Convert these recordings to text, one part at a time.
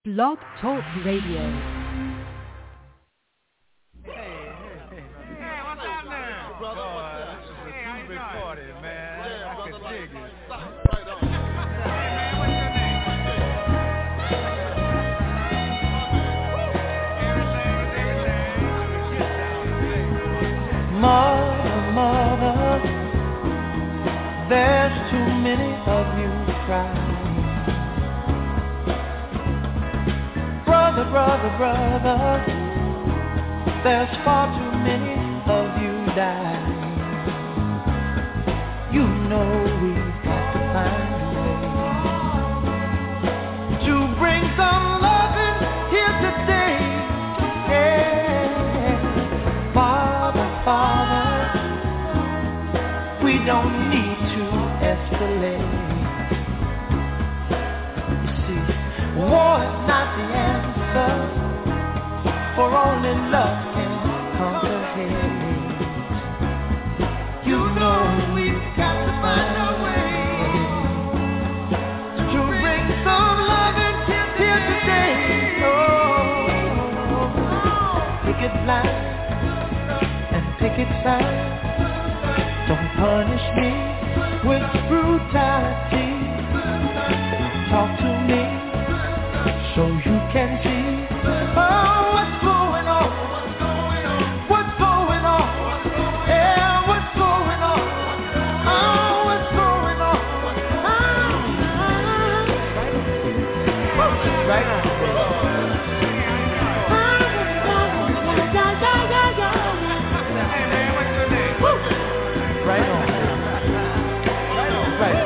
Blog Talk Radio. Mother, mother, there's too many of you crying. Brother, brother, brother, there's far too many of you dying. You know we've got to find a way to bring some loving here today. Yeah. Father, we don't need to escalate. You see, war is not the answer, for only love can conquer hate. You know we've got to find a way to bring some loving here today. Oh, picket line, picket sign. Don't punish me with brutality. Talk to me so you can see. Oh, what's going on? What's going on? Yeah, what's going on? Oh, what's going on? Right now. Right on. Right.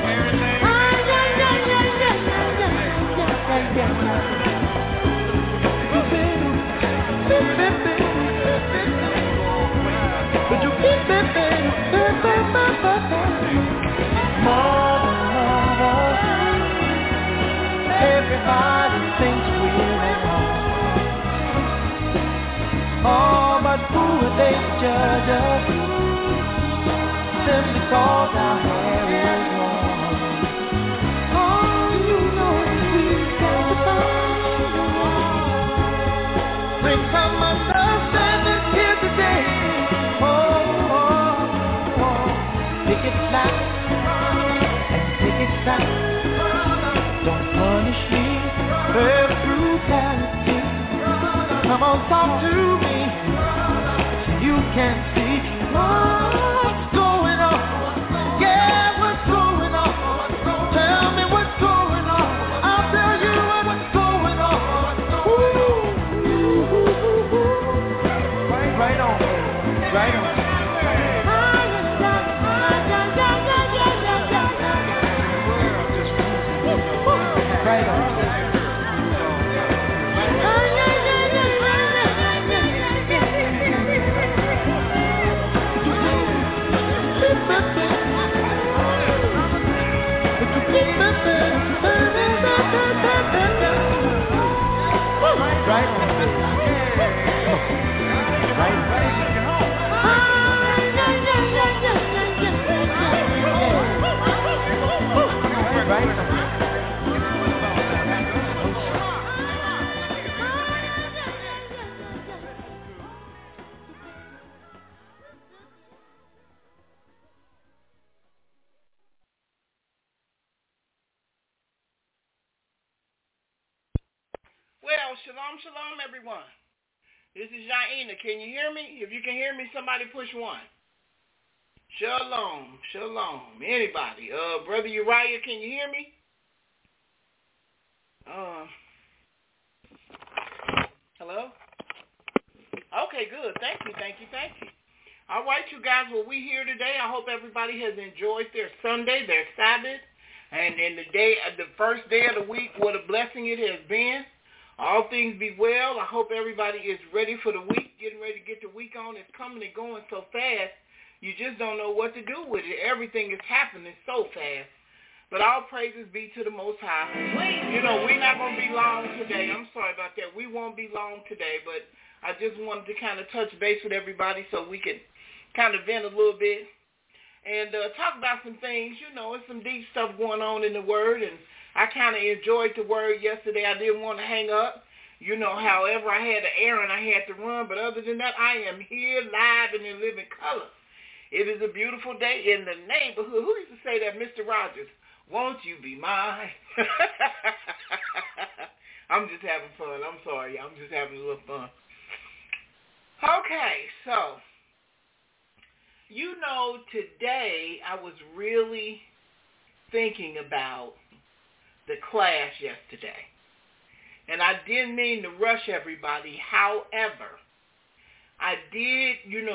Mother, everybody thinks we're at home. Oh, but who would they judge us? Simply cause our hair is long. Oh, you know we've got to find a way. Bring some understanding here today. Pick it loud and pick it sound. Don't punish me with brutality. Come on, talk to me so you can see what's going on. Yeah, what's going on? Tell me what's going on. I'll tell you what's going on. Ooh. Right on. Right on. Right on. Well, shalom, everyone. This is Jaina. Can you hear me? If you can hear me, somebody push 1. Shalom. Anybody? Brother Uriah, can you hear me? Hello? Okay, good. Thank you. All right, you guys. Well, we here today. I hope everybody has enjoyed their Sunday, their Sabbath, and in the first day of the week, what a blessing it has been. All things be well. I hope everybody is ready for the week, getting ready to get the week on. It's coming and going so fast, you just don't know what to do with it. Everything is happening so fast. But all praises be to the Most High. You know, we're not going to be long today. I'm sorry about that. We won't be long today, but I just wanted to kind of touch base with everybody so we could kind of vent a little bit and talk about some things. You know, it's some deep stuff going on in the Word, and I kind of enjoyed the word yesterday. I didn't want to hang up. However, I had an errand I had to run, but other than that, I am here live and in living color. It is a beautiful day in the neighborhood. Who used to say that? Mr. Rogers, won't you be mine? I'm just having fun. I'm sorry. I'm just having a little fun. Okay, so, today I was really thinking about the class yesterday. And I didn't mean to rush everybody. However, I did,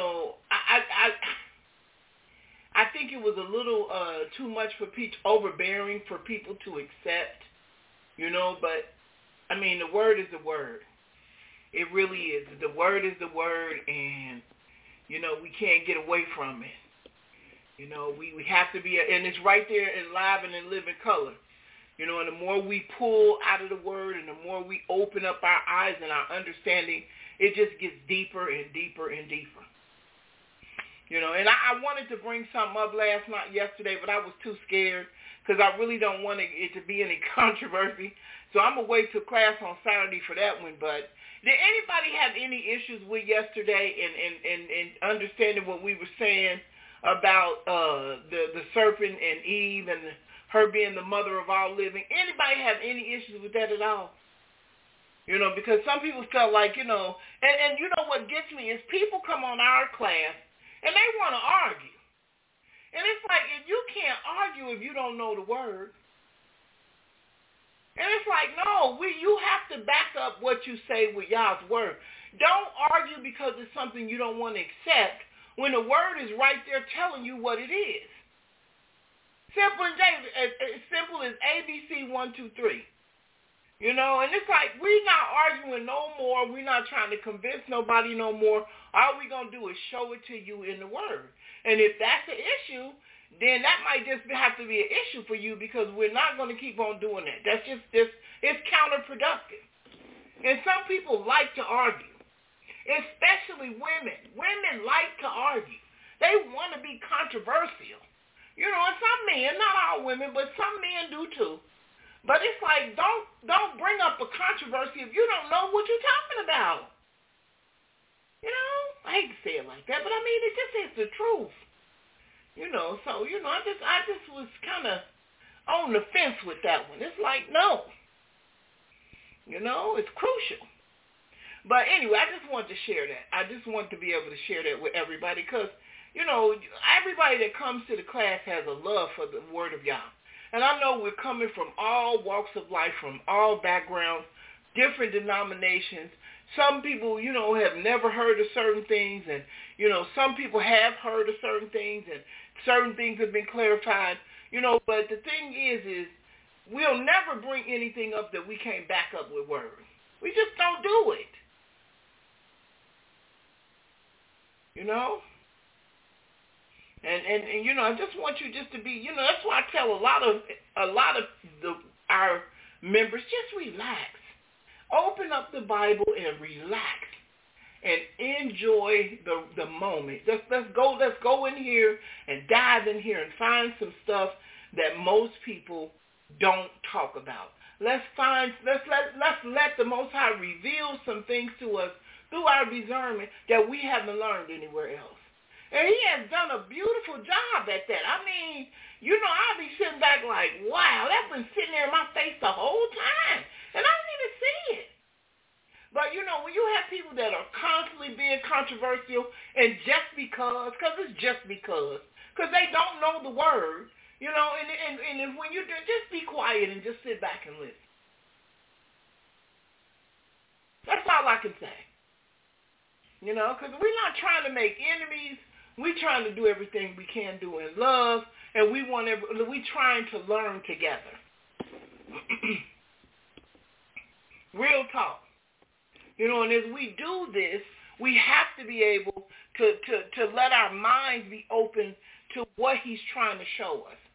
I think it was a little too much for overbearing for people to accept, but, the word is the word. It really is. The word is the word, and, we can't get away from it. We have to be, and it's right there in live and in living color. And the more we pull out of the word and the more we open up our eyes and our understanding, it just gets deeper and deeper and deeper. And I wanted to bring something up yesterday, but I was too scared because I really don't want it to be any controversy. So I'm going to wait till class on Saturday for that one. But did anybody have any issues with yesterday and understanding what we were saying about the serpent and Eve and her being the mother of all living? Anybody have any issues with that at all? Because some people felt like, and what gets me is people come on our class and they want to argue. And it's like, if you can't argue if you don't know the word. And it's like, no, you have to back up what you say with Yah's word. Don't argue because it's something you don't want to accept when the word is right there telling you what it is. Simple as ABC 1, 2, 3. And it's like we're not arguing no more. We're not trying to convince nobody no more. All we're going to do is show it to you in the word. And if that's an issue, then that might just have to be an issue for you because we're not going to keep on doing that. That's just it's counterproductive. And some people like to argue, especially women. Women like to argue. They want to be controversial. And some men, not all women, but some men do too. But it's like, don't bring up a controversy if you don't know what you're talking about. I hate to say it like that, but it just is the truth. So, I just was kind of on the fence with that one. It's like, no. It's crucial. But anyway, I just wanted to share that. I just want to be able to share that with everybody because, everybody that comes to the class has a love for the word of Yah. And I know we're coming from all walks of life, from all backgrounds, different denominations. Some people, have never heard of certain things, and, some people have heard of certain things, and certain things have been clarified, but the thing is we'll never bring anything up that we can't back up with words. We just don't do it. And I just want you just to be, that's why I tell a lot of our members, just relax. Open up the Bible and relax and enjoy the moment. Let's go in here and dive in here and find some stuff that most people don't talk about. Let's let the Most High reveal some things to us through our discernment that we haven't learned anywhere else. And he has done a beautiful job at that. I'll be sitting back like, wow, that's been sitting there in my face the whole time. And I didn't even see it. But, when you have people that are constantly being controversial and just because it's just because they don't know the word, and if when you do, just be quiet and just sit back and listen. That's all I can say. Because we're not trying to make enemies. We're trying to do everything we can do in love, and we're trying to learn together. Real talk. And as we do this, we have to be able to let our minds be open to what he's trying to show us.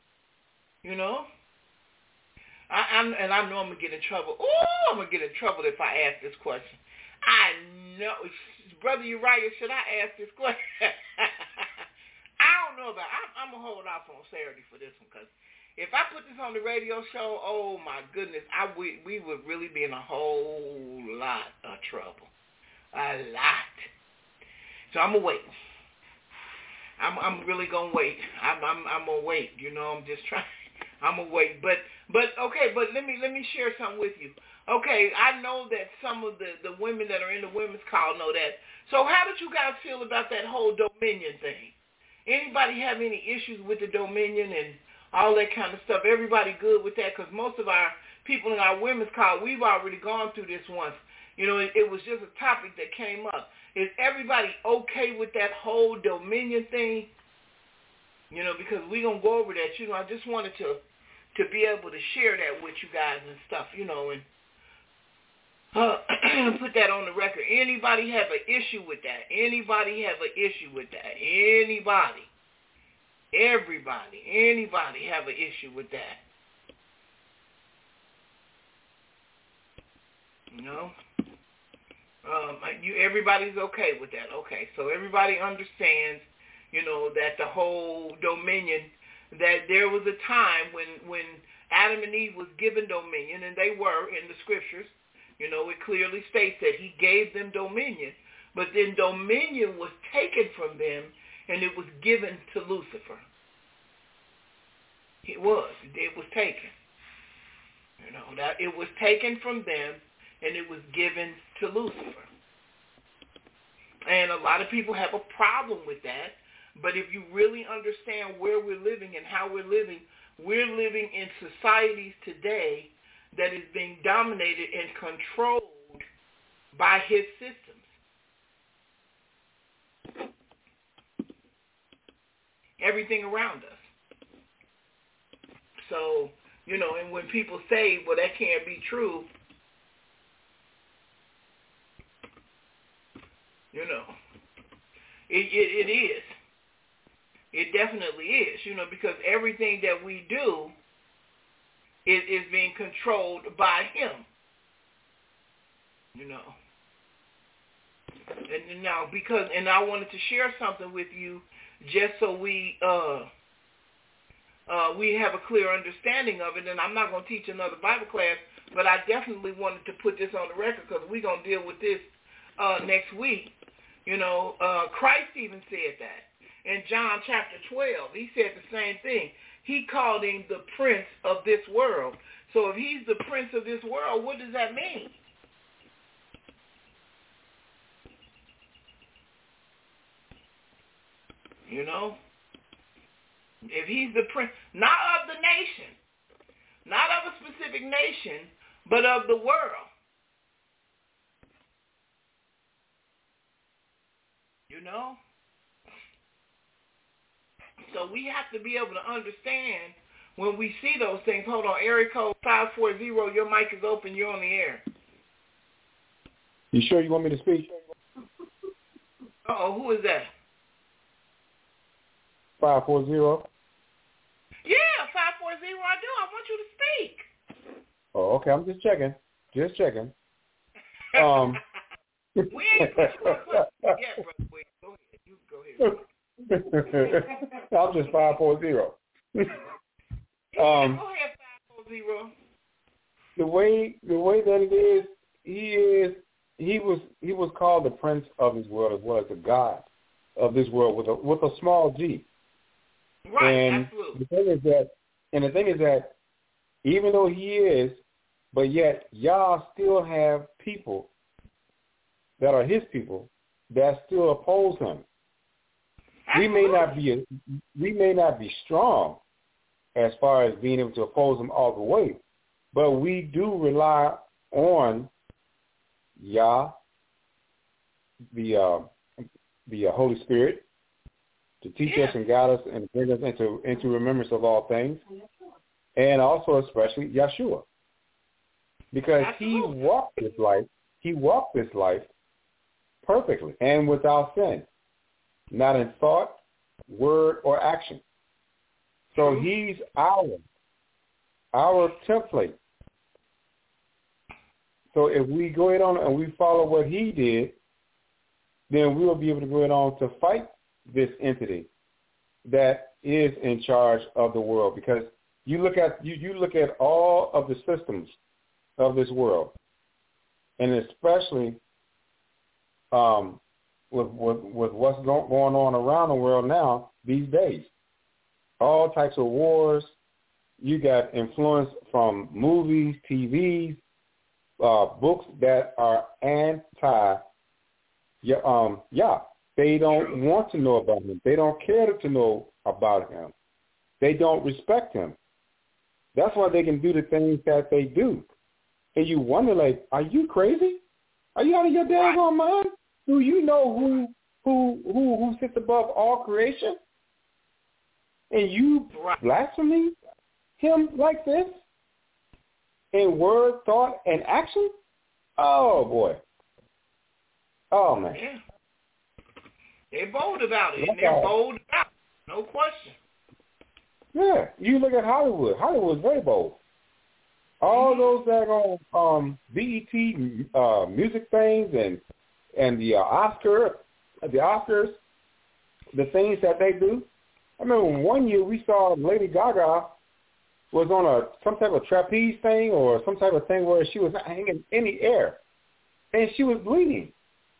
I know I'm going to get in trouble. Oh, I'm going to get in trouble if I ask this question. I know. Brother Uriah, should I ask this question? I don't know about it. I'm going to hold off on Saturday for this one because if I put this on the radio show, oh my goodness, we would really be in a whole lot of trouble. A lot. So I'm gonna wait. I'm really gonna wait. I'm gonna wait. You know, I'm just trying. I'm gonna wait. But okay. But let me share something with you. Okay, I know that some of the women that are in the women's call know that. So how did you guys feel about that whole dominion thing? Anybody have any issues with the dominion and all that kind of stuff? Everybody good with that? Because most of our people in our women's call, we've already gone through this once. You know, it was just a topic that came up. Is everybody okay with that whole dominion thing? You know, because we're going to go over that. You know, I just wanted to be able to share that with you guys and stuff, you know, and put that on the record. Anybody have an issue with that? Anybody have an issue with that? Anybody? Everybody? Anybody have an issue with that? You know? Everybody's okay with that. Okay, so everybody understands, you know, that the whole dominion, that there was a time when Adam and Eve was given dominion, and they were in the scriptures. You know, it clearly states that he gave them dominion, but then dominion was taken from them, and it was given to Lucifer. It was taken. You know, that it was taken from them, and it was given to Lucifer. And a lot of people have a problem with that, but if you really understand where we're living and how we're living in societies today that is being dominated and controlled by his systems. Everything around us. So, you know, and when people say, well, that can't be true, you know, it is. It definitely is, you know, because everything that we do is being controlled by him, you know. And now, and I wanted to share something with you just so we have a clear understanding of it. And I'm not going to teach another Bible class, but I definitely wanted to put this on the record because we're going to deal with this next week. You know, Christ even said that. In John chapter 12, he said the same thing. He called him the prince of this world. So if he's the prince of this world, what does that mean? You know? If he's the prince, not of the nation, not of a specific nation, but of the world. You know? So we have to be able to understand when we see those things. Hold on, area code 540, your mic is open, you're on the air. You sure you want me to speak? Uh-oh, who is that? 540? Yeah, 540, I do. I want you to speak. Oh, okay, I'm just checking. Just checking. We ain't put you on club yet, brother. Wait, go ahead. You go ahead. I'm just 540. Go ahead, 540. The way that it is, he was called the prince of this world as well as the God of this world with a small g. Right, and absolutely. The thing is that even though he is, but yet y'all still have people that are his people that still oppose him. Absolutely. We may not be strong as far as being able to oppose him all the way, but we do rely on Yah, the Holy Spirit, to teach us and guide us and bring us into remembrance of all things, and also especially Yeshua, because Absolutely. he walked this life perfectly and without sin, not in thought, word, or action. So he's our template. So if we go ahead on and we follow what he did, then we will be able to go ahead on to fight this entity that is in charge of the world, because You look at all of the systems of this world, and especially with what's going on around the world now these days. All types of wars. You got influence from movies, TVs, books that are anti. They don't want to know about him. They don't care to know about him. They don't respect him. That's why they can do the things that they do. And you wonder, like, are you crazy? Are you out of your daggone mind? Do you know who sits above all creation? And you blaspheme him like this in word, thought, and action? Oh, boy. Oh, man. Yeah. They're bold about it. And they're bold about it. No question. Yeah. You look at Hollywood. Hollywood's very bold. All those daggone BET music things and the Oscars, the things that they do. I remember one year we saw Lady Gaga was on some type of trapeze thing or some type of thing where she was hanging in the air, and she was bleeding.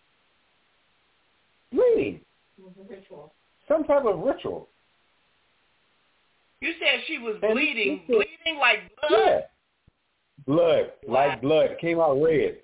Ritual. Some type of ritual. You said she was bleeding like blood? Yeah. Blood, like blood. Came out red.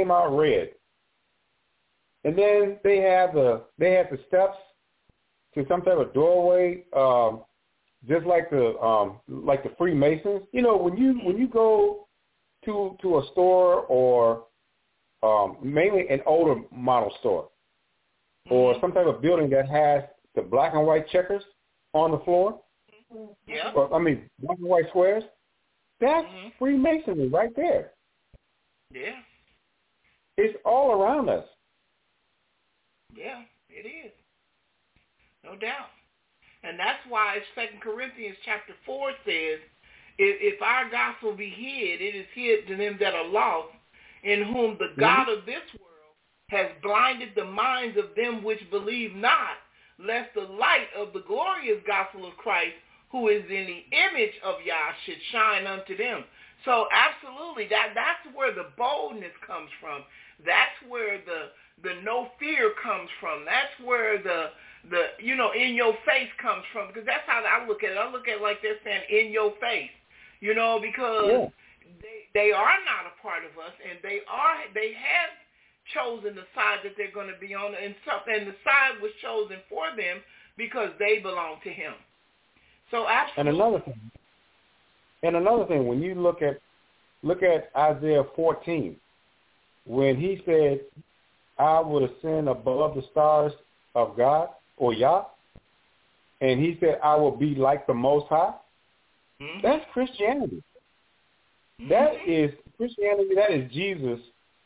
And then they had the steps to some type of doorway, just like the Freemasons. You know, when you go to a store or mainly an older model store or some type of building that has the black and white checkers on the floor. Yeah. Black and white squares. That's Freemasonry right there. Yeah. It's all around us. Yeah, it is. No doubt. And that's why 2 Corinthians chapter 4 says, if our gospel be hid, it is hid to them that are lost, in whom the God of this world has blinded the minds of them which believe not, lest the light of the glorious gospel of Christ, who is in the image of Yah, should shine unto them. So absolutely, that's where the boldness comes from. That's where the no fear comes from. That's where the in your face comes from. Because that's how I look at it. I look at it like they're saying in your face. Because they are not a part of us, and they have chosen the side that they're going to be on, and the side was chosen for them because they belong to him. So absolutely. And another thing, when you look at Isaiah 14, when he said, I will ascend above the stars of God or Yah, and he said, I will be like the Most High, that's Christianity. That is Christianity. That is Jesus,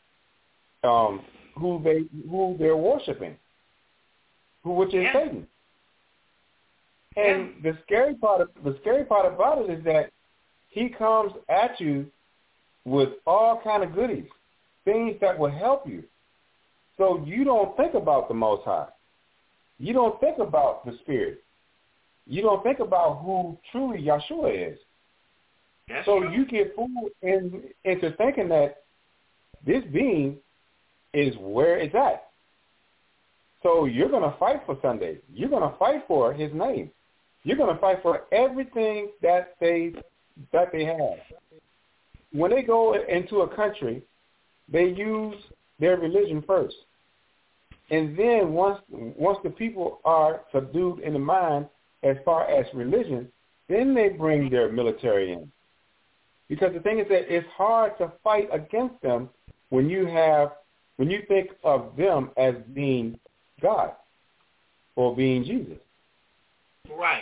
who they're worshiping, which is Satan. And the scary part about it is that he comes at you with all kind of goodies, things that will help you. So you don't think about the Most High. You don't think about the Spirit. You don't think about who truly Yahshua is. That's so true. You get fooled into thinking that this being is where it's at. So you're going to fight for Sunday. You're going to fight for his name. You're going to fight for everything that they have. When they go into a country, they use their religion first. And then once the people are subdued in the mind as far as religion, then they bring their military in. Because the thing is that it's hard to fight against them when you think of them as being God or being Jesus. Right.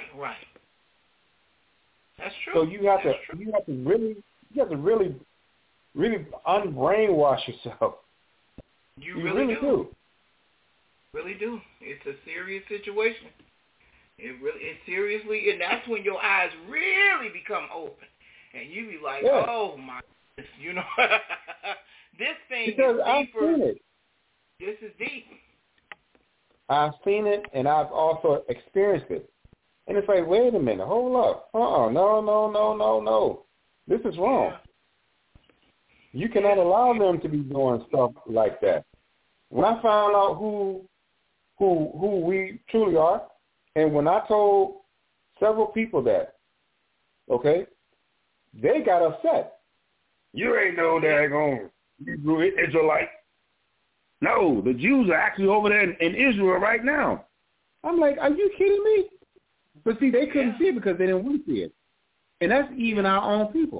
That's true. So you have to really unbrainwash yourself. You really do. Really do. It's a serious situation. It seriously, and that's when your eyes really become open, and you be like, oh my goodness, this thing because is deeper. I've seen it. This is deep. I've seen it, and I've also experienced it. And it's like, wait a minute, hold up. No. This is wrong. Yeah. You cannot allow them to be doing stuff like that. When I found out who we truly are, and when I told several people that, okay, they got upset. You ain't no daggone Hebrew Israelite. No, the Jews are actually over there in Israel right now. I'm like, are you kidding me? But see, they couldn't see it because they didn't want to see it. And that's even our own people.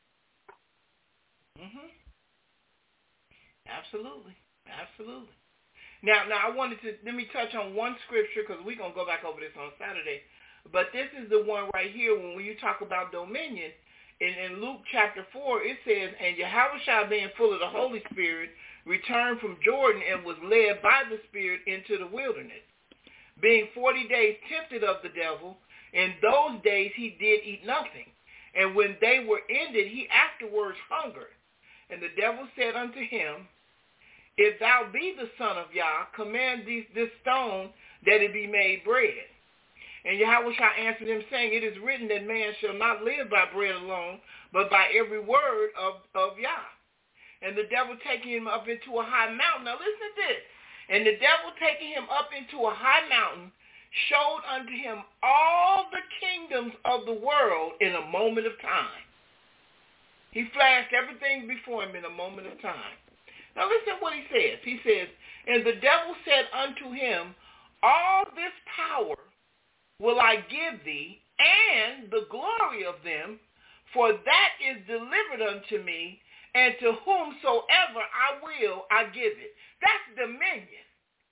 Mhm. Absolutely. Now I wanted to, let me touch on one scripture because we're going to go back over this on Saturday. But this is the one right here when you talk about dominion. In Luke chapter 4, it says, and Yahushua being full of the Holy Spirit returned from Jordan and was led by the Spirit into the wilderness, being 40 days tempted of the devil. In those days he did eat nothing. And when they were ended, he afterwards hungered. And the devil said unto him, if thou be the Son of Yah, command this stone that it be made bread. And Yahushua answered him, saying, it is written that man shall not live by bread alone, but by every word of Yah. And the devil taking him up into a high mountain. Now listen to this. And the devil taking him up into a high mountain showed unto him all the kingdoms of the world in a moment of time. He flashed everything before him in a moment of time. Now listen what he says. He says, and the devil said unto him, all this power will I give thee, and the glory of them, for that is delivered unto me, and to whomsoever I will, I give it. That's dominion.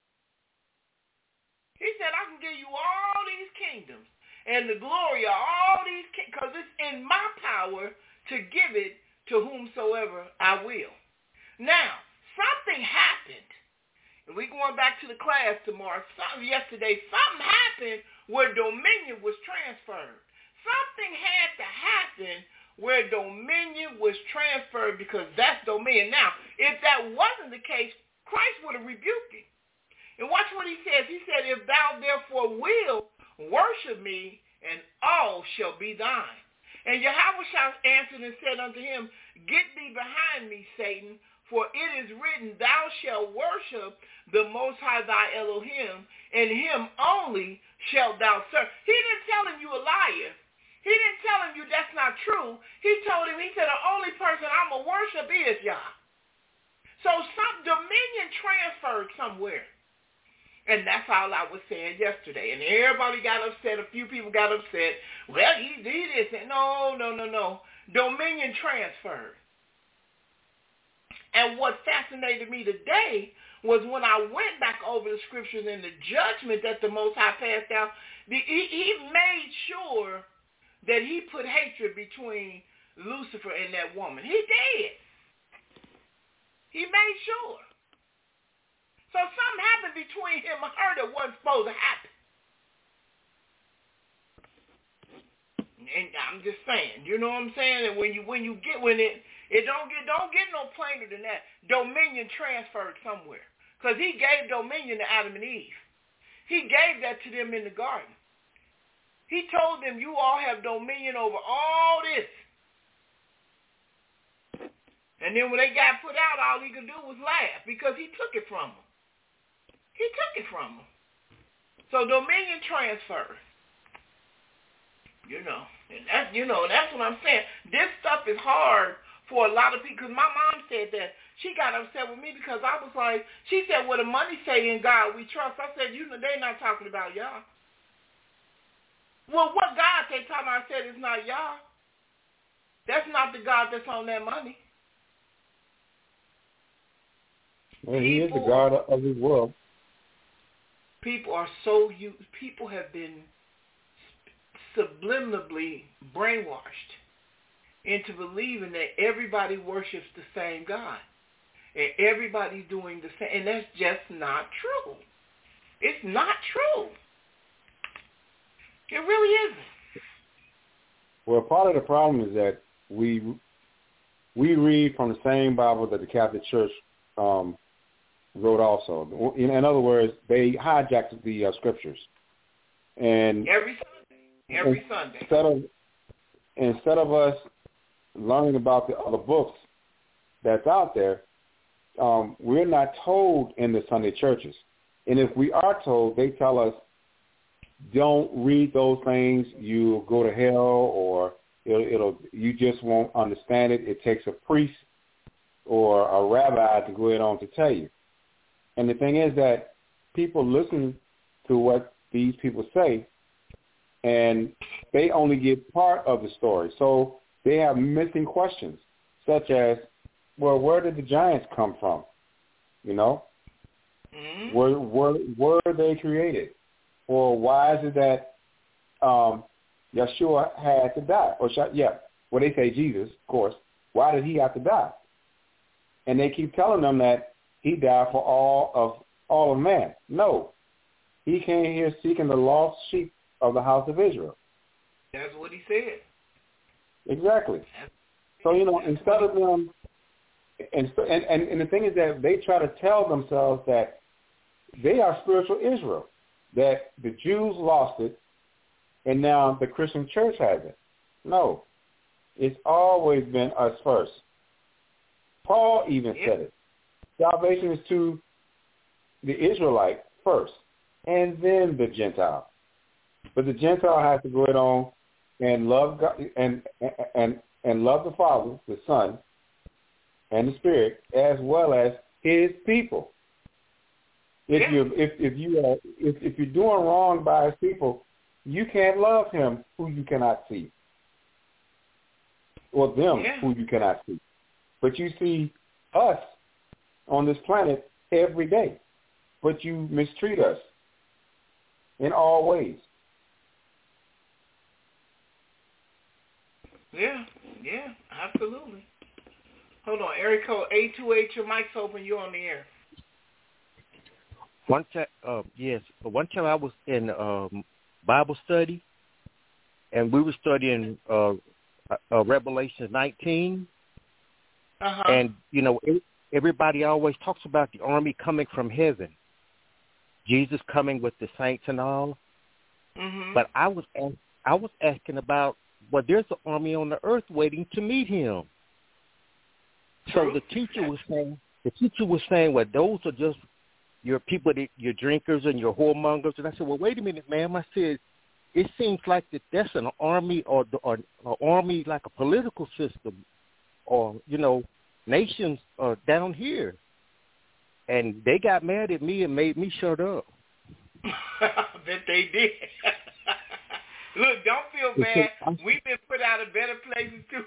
He said, I can give you all these kingdoms and the glory of all these kingdoms, because it's in my power to give it to whomsoever I will. Now, something happened. And we're going back to the class tomorrow. Something happened where dominion was transferred. Something had to happen where dominion was transferred, because that's dominion. Now, if that wasn't the case, Christ would have rebuked him. And watch what he says. He said, if thou therefore will worship me, and all shall be thine. And Yahushua answered and said unto him, get thee behind me, Satan, for it is written, thou shalt worship the Most High thy Elohim, and him only shalt thou serve. He didn't tell him you a liar. He didn't tell him you that's not true. He told him, he said, the only person I'm going to worship is Yah. So some dominion transferred somewhere. And that's all I was saying yesterday. And everybody got upset. A few people got upset. Well, he did this. And no. Dominion transferred. And what fascinated me today was when I went back over the scriptures and the judgment that the Most High passed out, he made sure that he put hatred between Lucifer and that woman. He did. He made sure. So something happened between him and her that wasn't supposed to happen. And I'm just saying, you know what I'm saying? And when it don't get no plainer than that. Dominion transferred somewhere. Because he gave dominion to Adam and Eve. He gave that to them in the garden. He told them, you all have dominion over all this. And then when they got put out, all he could do was laugh because he took it from them. He took it from them. So dominion transfers. And that's what I'm saying. This stuff is hard for a lot of people, because my mom said that. She got upset with me because I was like, she said, well, the money say in God we trust. I said, they're not talking about Yah. Well, what God they talking about? I said, it's not Yah. That's not the God that's on that money. Well, he is the God of his world. People have been subliminally brainwashed into believing that everybody worships the same God. And everybody's doing the same. And that's just not true. It's not true. It really isn't. Well, part of the problem is that we read from the same Bible that the Catholic Church wrote also. In other words, they hijacked the scriptures. And every Sunday. every Sunday. Instead of us learning about the other books that's out there, we're not told in the Sunday churches. And if we are told, they tell us, don't read those things, you'll go to hell, or you just won't understand it. It takes a priest or a rabbi to go ahead on to tell you. And the thing is that people listen to what these people say, and they only get part of the story. So they have missing questions, such as, well, where did the giants come from? You know? Mm-hmm. Were they created? Or why is it that Yeshua had to die? Well, they say Jesus, of course. Why did he have to die? And they keep telling them that he died for all of man. No. He came here seeking the lost sheep of the house of Israel. That's what he said. Exactly. So, instead of them, and the thing is that they try to tell themselves that they are spiritual Israel, that the Jews lost it, and now the Christian church has it. No. It's always been us first. Paul even said it. Salvation is to the Israelite first, and then the Gentile. But the Gentile has to go it on and love God and love the Father, the Son, and the Spirit, as well as His people. If you're doing wrong by His people, you can't love Him who you cannot see, or them who you cannot see. But you see us on this planet every day, but you mistreat us in all ways. Yeah, absolutely. Hold on, area code 828, your mic's open, you're on the air. One time I was in Bible study, and we were studying Revelation 19. Uh-huh. And, everybody always talks about the army coming from heaven, Jesus coming with the saints and all. Mm-hmm. But I was asking about, well, there's an army on the earth waiting to meet him. True. So the teacher was saying, well, those are just your people, your drinkers and your whoremongers. And I said, well, wait a minute, ma'am. I said, it seems like that's an army or an army like a political system, or nations down here. And they got mad at me and made me shut up. I bet they did. Look, don't feel bad. We've been put out of better places too.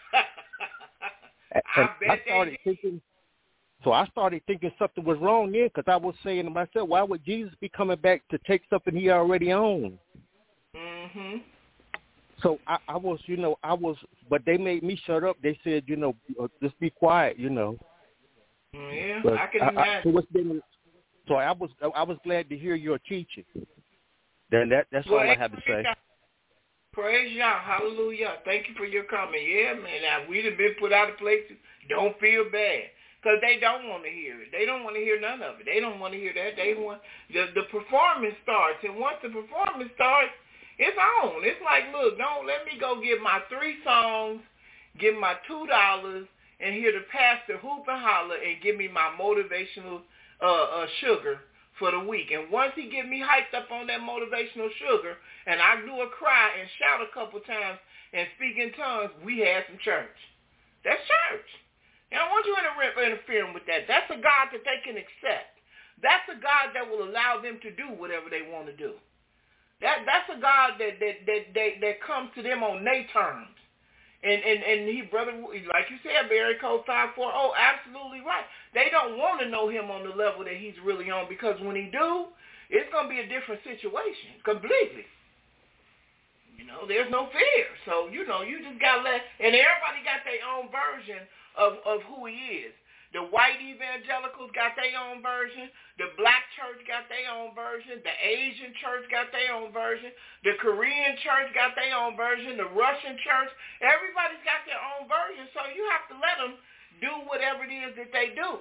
I started thinking something was wrong there, because I was saying to myself, why would Jesus be coming back to take something he already owned? Mm-hmm. So I was, but they made me shut up. They said, just be quiet, Yeah, but I can imagine. So I was glad to hear your teaching. Then that's all I had to say. Praise Yah, hallelujah. Thank you for your comment. Yeah, man, now we'd have been put out of places. Don't feel bad, because they don't want to hear it. They don't want to hear none of it. They don't want to hear that. They want the performance starts, and once the performance starts, it's on. It's like, look, don't let me go get my 3 songs, get my $2, and hear the pastor hoop and holler and give me my motivational sugar for the week. And once he get me hyped up on that motivational sugar, and I do a cry and shout a couple times and speak in tongues, we had some church. That's church. And I want you interfering with that. That's a God that they can accept. That's a God that will allow them to do whatever they want to do. That's a God that comes to them on their terms. And he, brother, like you said, Barry Code 540, absolutely right. They don't want to know him on the level that he's really on, because when he do, it's going to be a different situation completely. There's no fear. So, you just got to and everybody got their own version of who he is. The white evangelicals got their own version. The black church got their own version. The Asian church got their own version. The Korean church got their own version. The Russian church. Everybody's got their own version, so you have to let them do whatever it is that they do.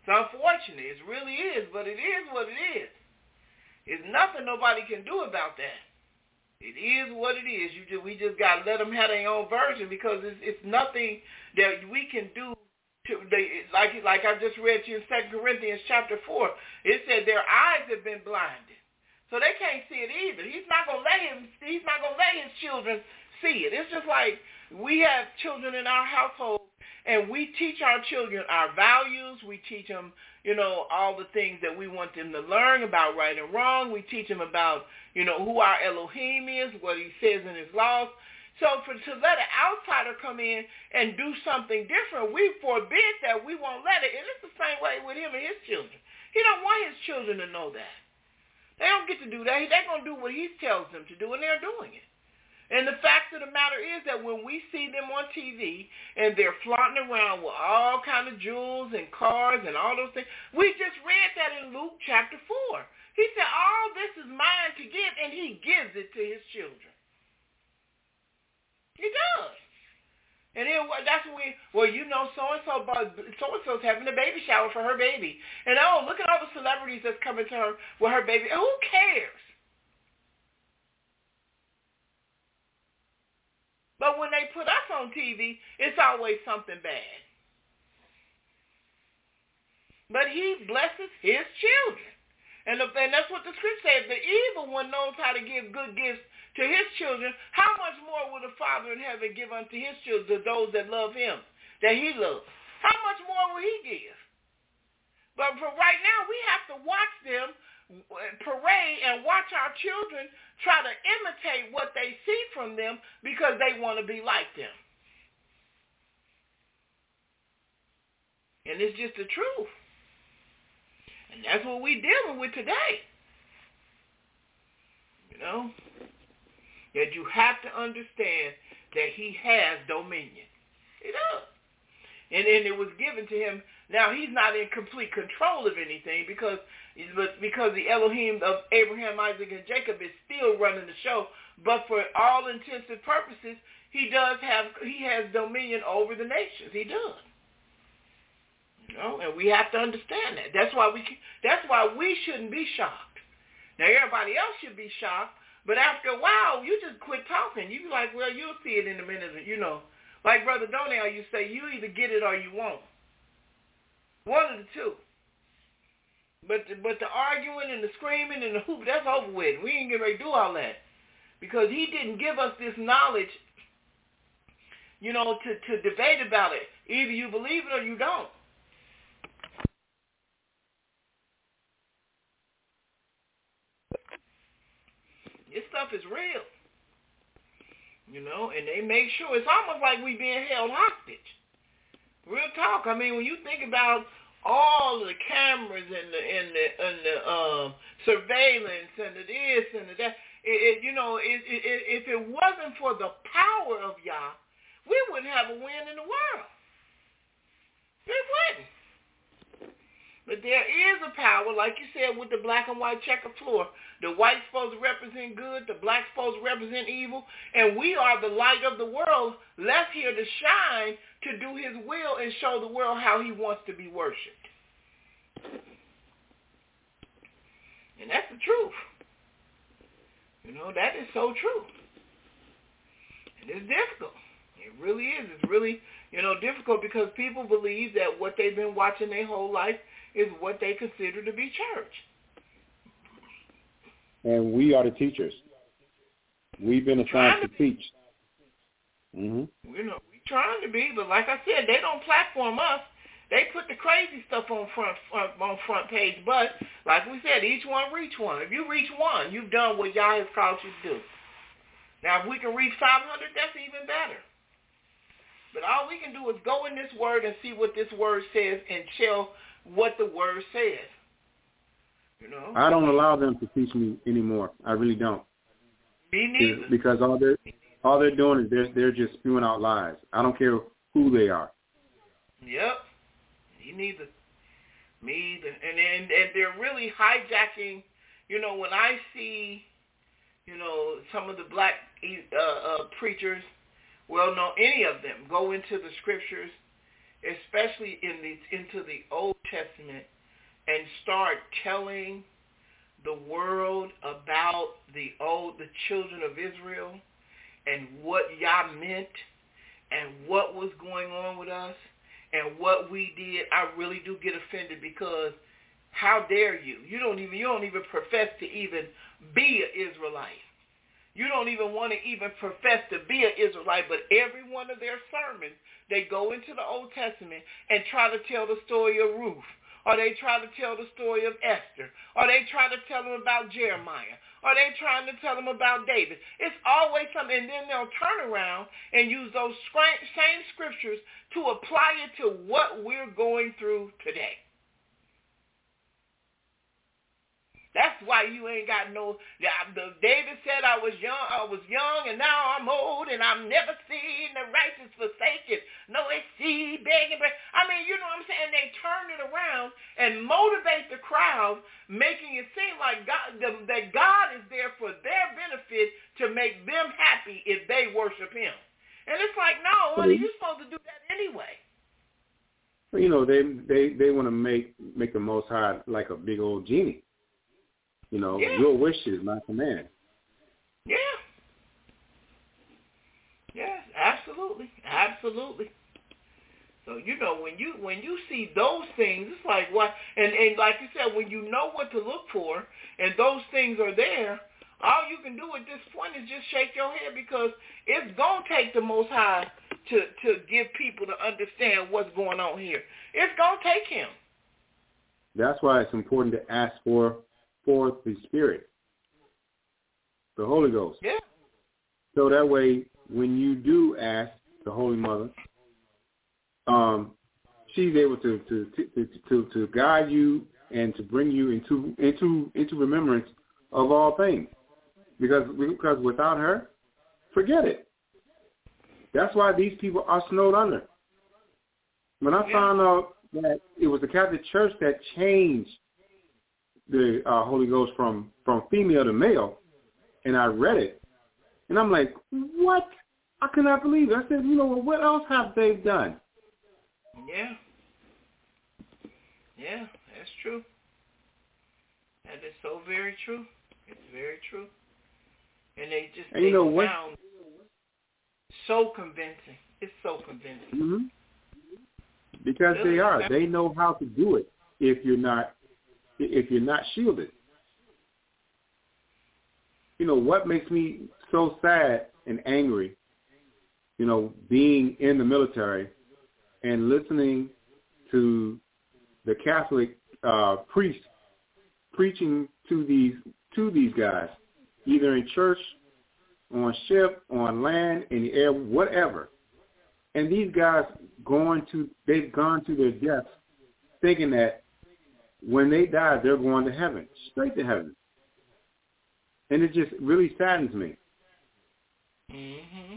It's unfortunate. It really is, but it is what it is. There's nothing nobody can do about that. It is what it is. We just got to let them have their own version because it's nothing that we can do. Like I just read to you in 2 Corinthians chapter 4, it said their eyes have been blinded, so they can't see it either. He's not gonna let his children see it. It's just like we have children in our household, and we teach our children our values. We teach them, all the things that we want them to learn about right and wrong. We teach them about, who our Elohim is, what he says in his laws. So to let an outsider come in and do something different, we forbid that. We won't let it. And it's the same way with him and his children. He don't want his children to know that. They don't get to do that. They're going to do what he tells them to do, and they're doing it. And the fact of the matter is that when we see them on TV and they're flaunting around with all kind of jewels and cars and all those things, we just read that in Luke chapter 4. He said, all this is mine to give, and he gives it to his children. He does. And then that's when so-and-so's having a baby shower for her baby. And look at all the celebrities that's coming to her with her baby. And who cares? But when they put us on TV, it's always something bad. But he blesses his children. And that's what the scripture says. The evil one knows how to give good gifts to his children. How much more will the Father in heaven give unto his children, to those that love him, that he loves? How much more will he give? But for right now, we have to watch them parade and watch our children try to imitate what they see from them because they want to be like them. And it's just the truth. And that's what we're dealing with today. That you have to understand that he has dominion. He does. And it was given to him. Now, he's not in complete control of anything because the Elohim of Abraham, Isaac, and Jacob is still running the show. But for all intents and purposes, he has dominion over the nations. He does. And we have to understand that. That's why we shouldn't be shocked. Now, everybody else should be shocked, but after a while, you just quit talking. You be like, well, you'll see it in a minute, Like Brother Donnell, you say, you either get it or you won't. One of the two. But the arguing and the screaming and the hoop, that's over with. We ain't getting ready to do all that. Because he didn't give us this knowledge, to debate about it. Either you believe it or you don't. This stuff is real. And they make sure it's almost like we being held hostage. Real talk. I mean, when you think about all the cameras and the surveillance and the this and the that, if it wasn't for the power of Yah, we wouldn't have a win in the world. We wouldn't. But there is a power, like you said, with the black and white checkered floor. The white's supposed to represent good, the black's supposed to represent evil, and we are the light of the world, left here to shine, to do his will and show the world how he wants to be worshipped. And that's the truth. That is so true. And it's difficult. It really is. It's really, difficult because people believe that what they've been watching their whole life is what they consider to be church. And we are the teachers. We've been assigned to teach. Mm-hmm. We're trying to be, but like I said, they don't platform us. They put the crazy stuff on front page. But like we said, each one reach one. If you reach one, you've done what Yah has called you to do. Now, if we can reach 500, that's even better. But all we can do is go in this word and see what this word says and tell what the word says. I don't allow them to teach me anymore. I really don't. Me neither. Because all they're doing is they're just spewing out lies. I don't care who they are. Yep. Me neither. Me either. And they're really hijacking. When I see, some of the black preachers, any of them, go into the scriptures especially into the Old Testament, and start telling the world about the children of Israel and what Yah meant and what was going on with us and what we did, I really do get offended, because how dare you? You don't even profess to even be an Israelite. You don't even want to even profess to be an Israelite, but every one of their sermons, they go into the Old Testament and try to tell the story of Ruth, or they try to tell the story of Esther, or they try to tell them about Jeremiah, or they trying to tell them about David. It's always something, and then they'll turn around and use those same scriptures to apply it to what we're going through today. That's why you ain't got no. David said, I was young, and now I'm old, and I've never seen the righteous forsaken, no seed begging bread. I mean, you know what I'm saying? They turn it around and motivate the crowd, making it seem like that God is there for their benefit to make them happy if they worship Him. And it's like, no, honey, you're supposed to do that anyway. You know, they want to make the Most High like a big old genie. You know, your wish is my command. Yeah. Yes, absolutely. Absolutely. So, you know, when you see those things, it's like what, and like you said, when you know what to look for and those things are there, all you can do at this point is just shake your head, because it's going to take the Most High to give people to understand what's going on here. It's going to take Him. That's why it's important to ask for the Spirit, the Holy Ghost. Yeah. So that way, when you do ask the Holy Mother, she's able to guide you and to bring you into remembrance of all things. Because without her, forget it. That's why these people are snowed under. When I found out that it was the Catholic Church that changed the Holy Ghost from female to male, and I read it, and I'm like, what? I cannot believe it. I said, you know, well, what else have they done? Yeah. Yeah, that's true. That is so very true. It's very true. And they sound so convincing. It's so convincing. Mm-hmm. Because really, they are. They know how to do it if you're not shielded. You know, what makes me so sad and angry, you know, being in the military and listening to the Catholic priests preaching to these guys, either in church, on ship, on land, in the air, whatever. And these guys they've gone to their deaths thinking that when they die, they're going to heaven, straight to heaven. And it just really saddens me. Mm-hmm.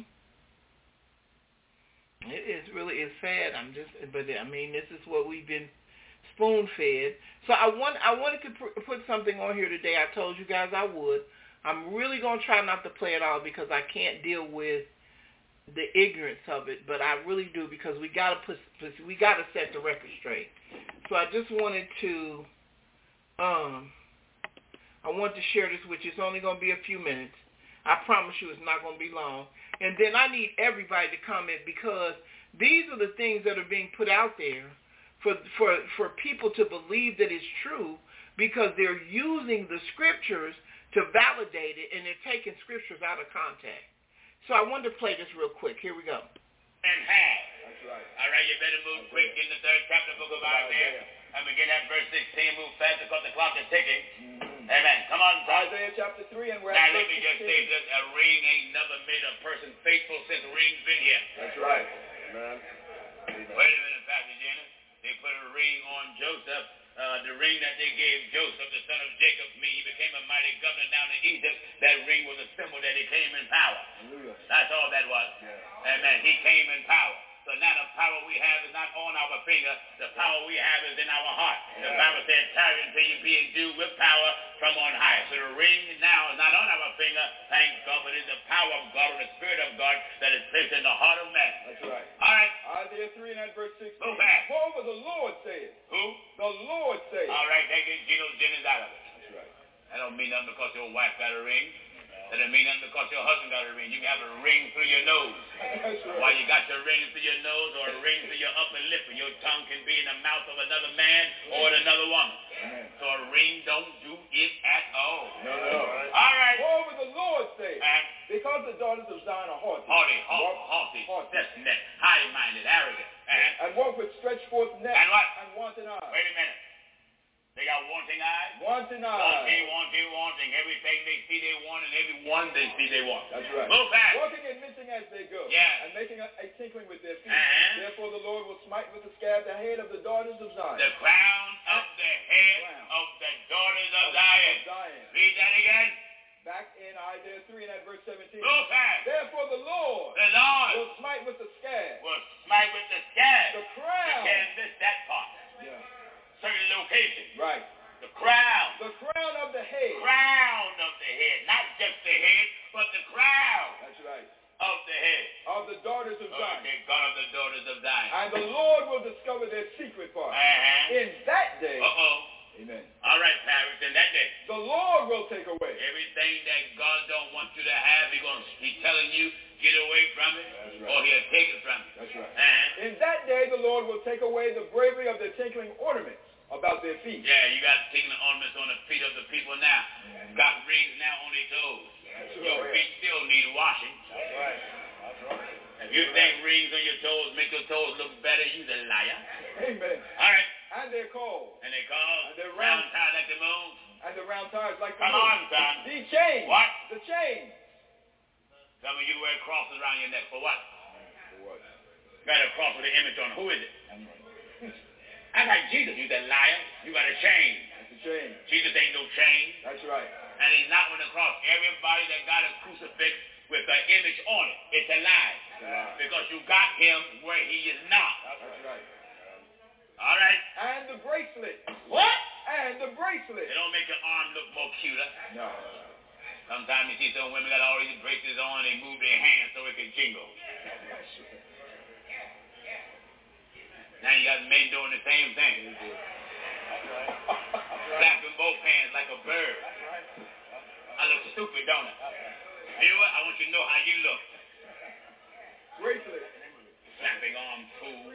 It's sad. But I mean, this is what we've been spoon-fed. So I wanted to put something on here today. I told you guys I would. I'm really going to try not to play it all because I can't deal with the ignorance of it, but I really do, because we got to set the record straight. So I just wanted to share this with you. It's only going to be a few minutes. I promise you it's not going to be long. And then I need everybody to comment, because these are the things that are being put out there for people to believe that it's true, because they're using the scriptures to validate it, and they're taking scriptures out of context. So I wanted to play this real quick. Here we go. And half. That's right. All right, you better move quick in the 3rd chapter book of Isaiah. I'm going to get at verse 16. Move fast because the clock is ticking. Mm-hmm. Amen. Come on, son. Isaiah chapter 3, and we're now, at verse 16. Now, let me just say this. A ring ain't never made a person faithful since a ring's been here. That's right. Amen. Wait a minute, Pastor Janet. They put a ring on Joseph. The ring that they gave Joseph, the son of Jacob, he became a mighty governor down in Egypt. That ring was a symbol that he came in power. Hallelujah. That's all that was. Yeah. Amen. He came in power. So now the power we have is not on our finger. The power we have is in our heart. Yeah. The Bible said, tarry until you be endued with power from on high. So the ring now is not on our finger, thank God, but it's the power of God or the Spirit of God that is placed in the heart of man. That's right. All right. Isaiah 3 and at verse 16. Okay. Lord saith. All right, that gets Geno Jennings out of it. That's right. That don't mean nothing because your wife got a ring. That don't mean nothing because your husband got a ring. You can have a ring through your nose. That's right. While you got your ring through your nose or a ring through your upper lip, and your tongue can be in the mouth of another man or another woman. Amen. So a ring don't do it at all. No. All right. Moreover, the Lord saith, because the daughters of Zion are haughty, stiff-necked, high-minded, arrogant, and walk with stretched forth neck and what? and wanton eyes. Wait a minute. They got wanting eyes? Wanting eyes. Wanting. Everything they see they want, and everyone they see they want. That's right. Move fast. Walking and missing as they go. Yeah. And making a tinkling with their feet. Uh-huh. Therefore the Lord will smite with the scab the head of the daughters of Zion. The crown of the head of the daughters of Zion. Read that again. Back in Isaiah 3 and at verse 17. Move fast. Therefore the Lord will smite with the scab. The crown. You can't miss that part. Yeah. Certain location. Right. The crown. The crown of the head. Crown of the head. Not just the head, but the crown. That's right. Of the head. Of the daughters of Zion. Okay, God of the daughters of Zion. And the Lord will discover their secret part. In that day. Amen. All right, Paris, in that day. The Lord will take away. Everything that God don't want you to have, He's telling you, get away from it, or He'll take it from you. That's right. In that day, the Lord will take away the bravery of their tinkling ornaments about their feet. Yeah, you got tinkling ornaments on the feet of the people now. Got rings now on their toes. Your feet still need washing. That's right. If you think rings on your toes make your toes look better, you're a liar. Amen. All right. And they're called. And they're round tied like the moon. And the round tires like the moon. Come on, son. The chain. What? The chain. Some of you wear crosses around your neck. For what? For what? Got a cross with an image on it. Who is it? I got Jesus. You that liar. You got a chain. That's a chain. Jesus ain't no chain. That's right. And He's not on the cross. Everybody that got a crucifix with an image on it, it's a lie. Yeah. Because you got Him where He is not. That's right. All right. And the bracelet. What? And the bracelet. It don't make your arm look more cuter. No. Sometimes you see some women got all these bracelets on, they move their hands so it can jingle. Now you got men doing the same thing. Flapping both hands like a bird. I look stupid, don't I? You know what? I want you to know how you look. Bracelet. Flapping arm fool.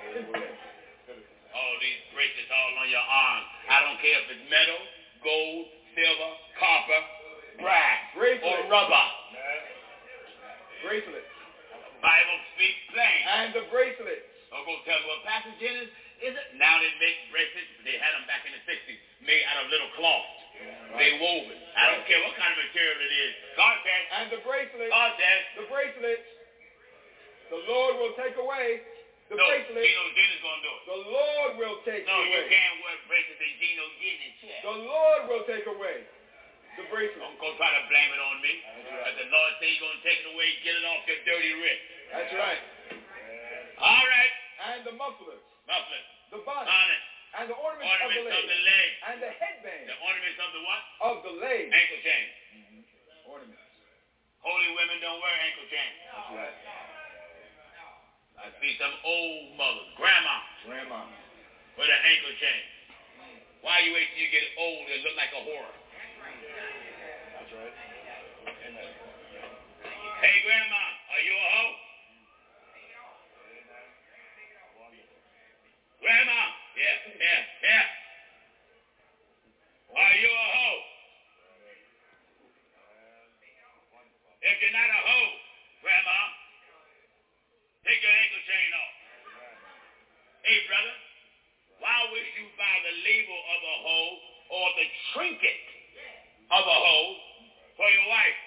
All these bracelets all on your arm. I don't care if it's metal, gold, silver, copper, brass, or rubber. Bracelet. Bible speaks plain. And the bracelet. Don't go tell me, well, Pastor Jennings, is it? Now they make bracelets. They had them back in the 60s, made out of little cloth. They woven. I don't care what kind of material it is. God says. And the bracelet. God says. The bracelet. The Lord will take away the bracelet. Geno Jennings going to do it. The Lord will take away. No, you can't wear bracelets and Geno Jennings. The Lord will take away the bracelet. Don't go try to blame it on me. But the Lord says He's going to take it away, get it off your dirty wrist. That's right. All right. And the mufflers. The bonnet. And the ornaments of the leg. And the headband. The ornaments of the what? Of the leg. Ankle chain. Ornaments. Holy women don't wear ankle chains. That's right. I see some old mothers, grandma, with an ankle chain. Why you wait till you get old and look like a whore? That's right. Amen. Hey, grandma, are you a hoe? Grandma, yeah. Are you a hoe? If you're not a hoe, grandma, take your ankle chain off. Hey, brother, why would you buy the label of a hoe or the trinket of a hoe for your wife?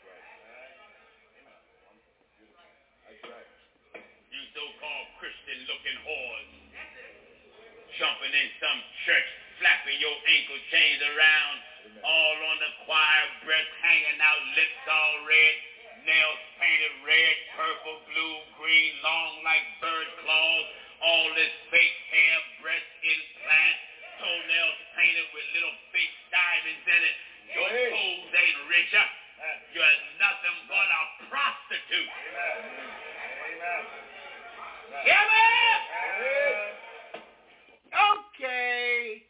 That's right. You so-called Christian-looking whores jumping in some church, flapping your ankle chains around, all on the choir, breasts hanging out, lips all red, nails painted red, purple, blue, green, long like bird claws, all this fake hair, breast implant, toenails painted with little fake diamonds in it. Your toes ain't richer. You're nothing but a prostitute. Amen. Hear me? Okay.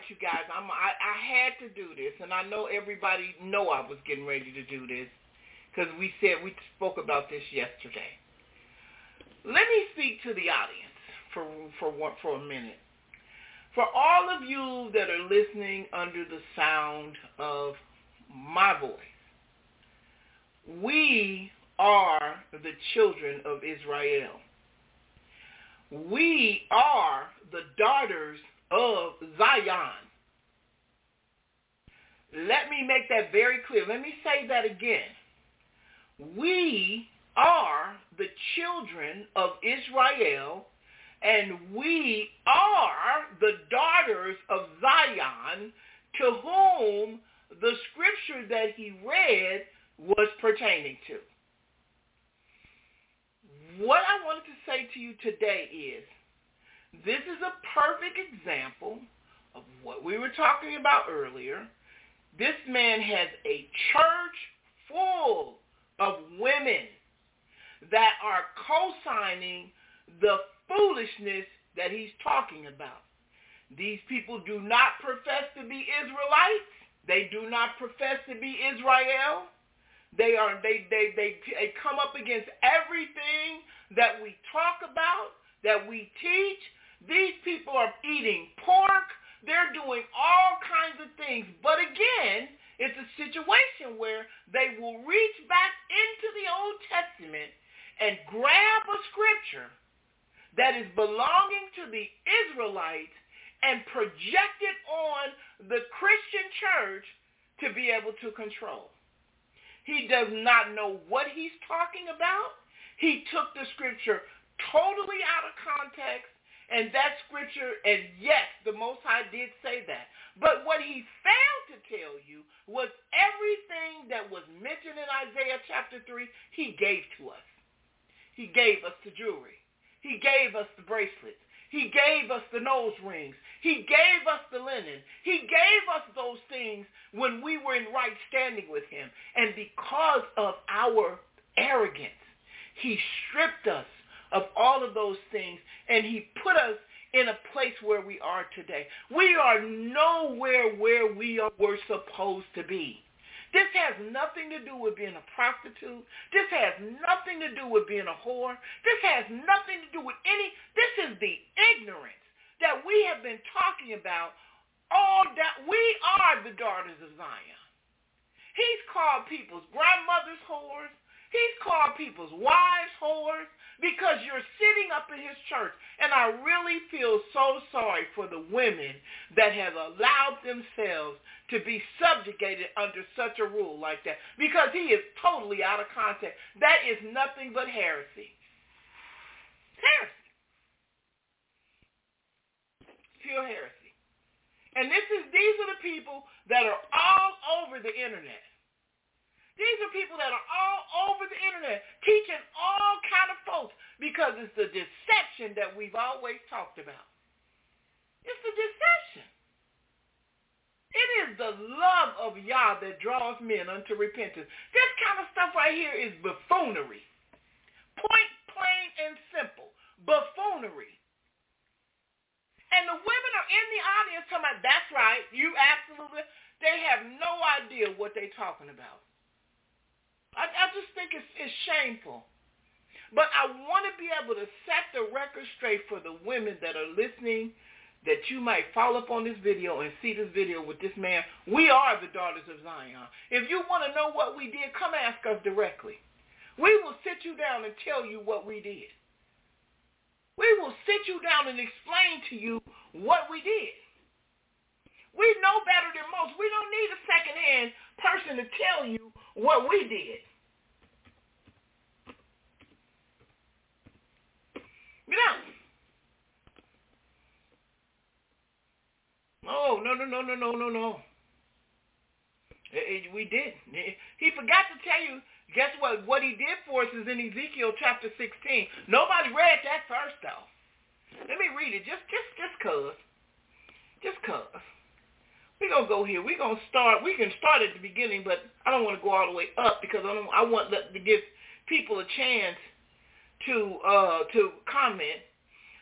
you guys. I had to do this, and I know everybody know I was getting ready to do this because we spoke about this yesterday. Let me speak to the audience for a minute. For all of you that are listening under the sound of my voice, we are the children of Israel. We are the daughters of Zion. Let me make that very clear. Let me say that again. We are the children of Israel, and we are the daughters of Zion, to whom the scripture that he read was pertaining to. What I wanted to say to you today is, this is a perfect example of what we were talking about earlier. This man has a church full of women that are co-signing the foolishness that he's talking about. These people do not profess to be Israelites. They do not profess to be Israel. They come up against everything that we talk about, that we teach. These people are eating pork. They're doing all kinds of things. But again, it's a situation where they will reach back into the Old Testament and grab a scripture that is belonging to the Israelites and project it on the Christian church to be able to control. He does not know what he's talking about. He took the scripture totally out of context, and that scripture, and yes, the Most High did say that. But what he failed to tell you was everything that was mentioned in Isaiah chapter 3, he gave to us. He gave us the jewelry. He gave us the bracelets. He gave us the nose rings. He gave us the linen. He gave us those things when we were in right standing with him. And because of our arrogance, he stripped us of all of those things, and he put us in a place where we are today. We are nowhere where we were supposed to be. This has nothing to do with being a prostitute. This has nothing to do with being a whore. This has nothing to do with this is the ignorance that we have been talking about all that. We are the daughters of Zion. He's called people's grandmothers whores. He's called people's wives whores because you're sitting up in his church. And I really feel so sorry for the women that have allowed themselves to be subjugated under such a rule like that, because he is totally out of context. That is nothing but heresy. Heresy. Pure heresy. And these are the people that are all over the internet. These are people that are all over the internet teaching all kind of folks, because it's the deception that we've always talked about. It's the deception. It is the love of Yah that draws men unto repentance. This kind of stuff right here is buffoonery. Point, plain, and simple. Buffoonery. And the women are in the audience talking about, that's right, you absolutely, they have no idea what they're talking about. I just think it's shameful. But I want to be able to set the record straight for the women that are listening, that you might follow up on this video and see this video with this man. We are the daughters of Zion. If you want to know what we did, come ask us directly. We will sit you down and tell you what we did. We will sit you down and explain to you what we did. We know better than most. We don't need a second-hand person to tell you what we did. You know. Oh, no. We did. He forgot to tell you, guess what? What he did for us is in Ezekiel chapter 16. Nobody read that first, though. Let me read it, just cause. Just cause. We're going to go here. We can start at the beginning, but I don't want to go all the way up because I want to give people a chance to comment.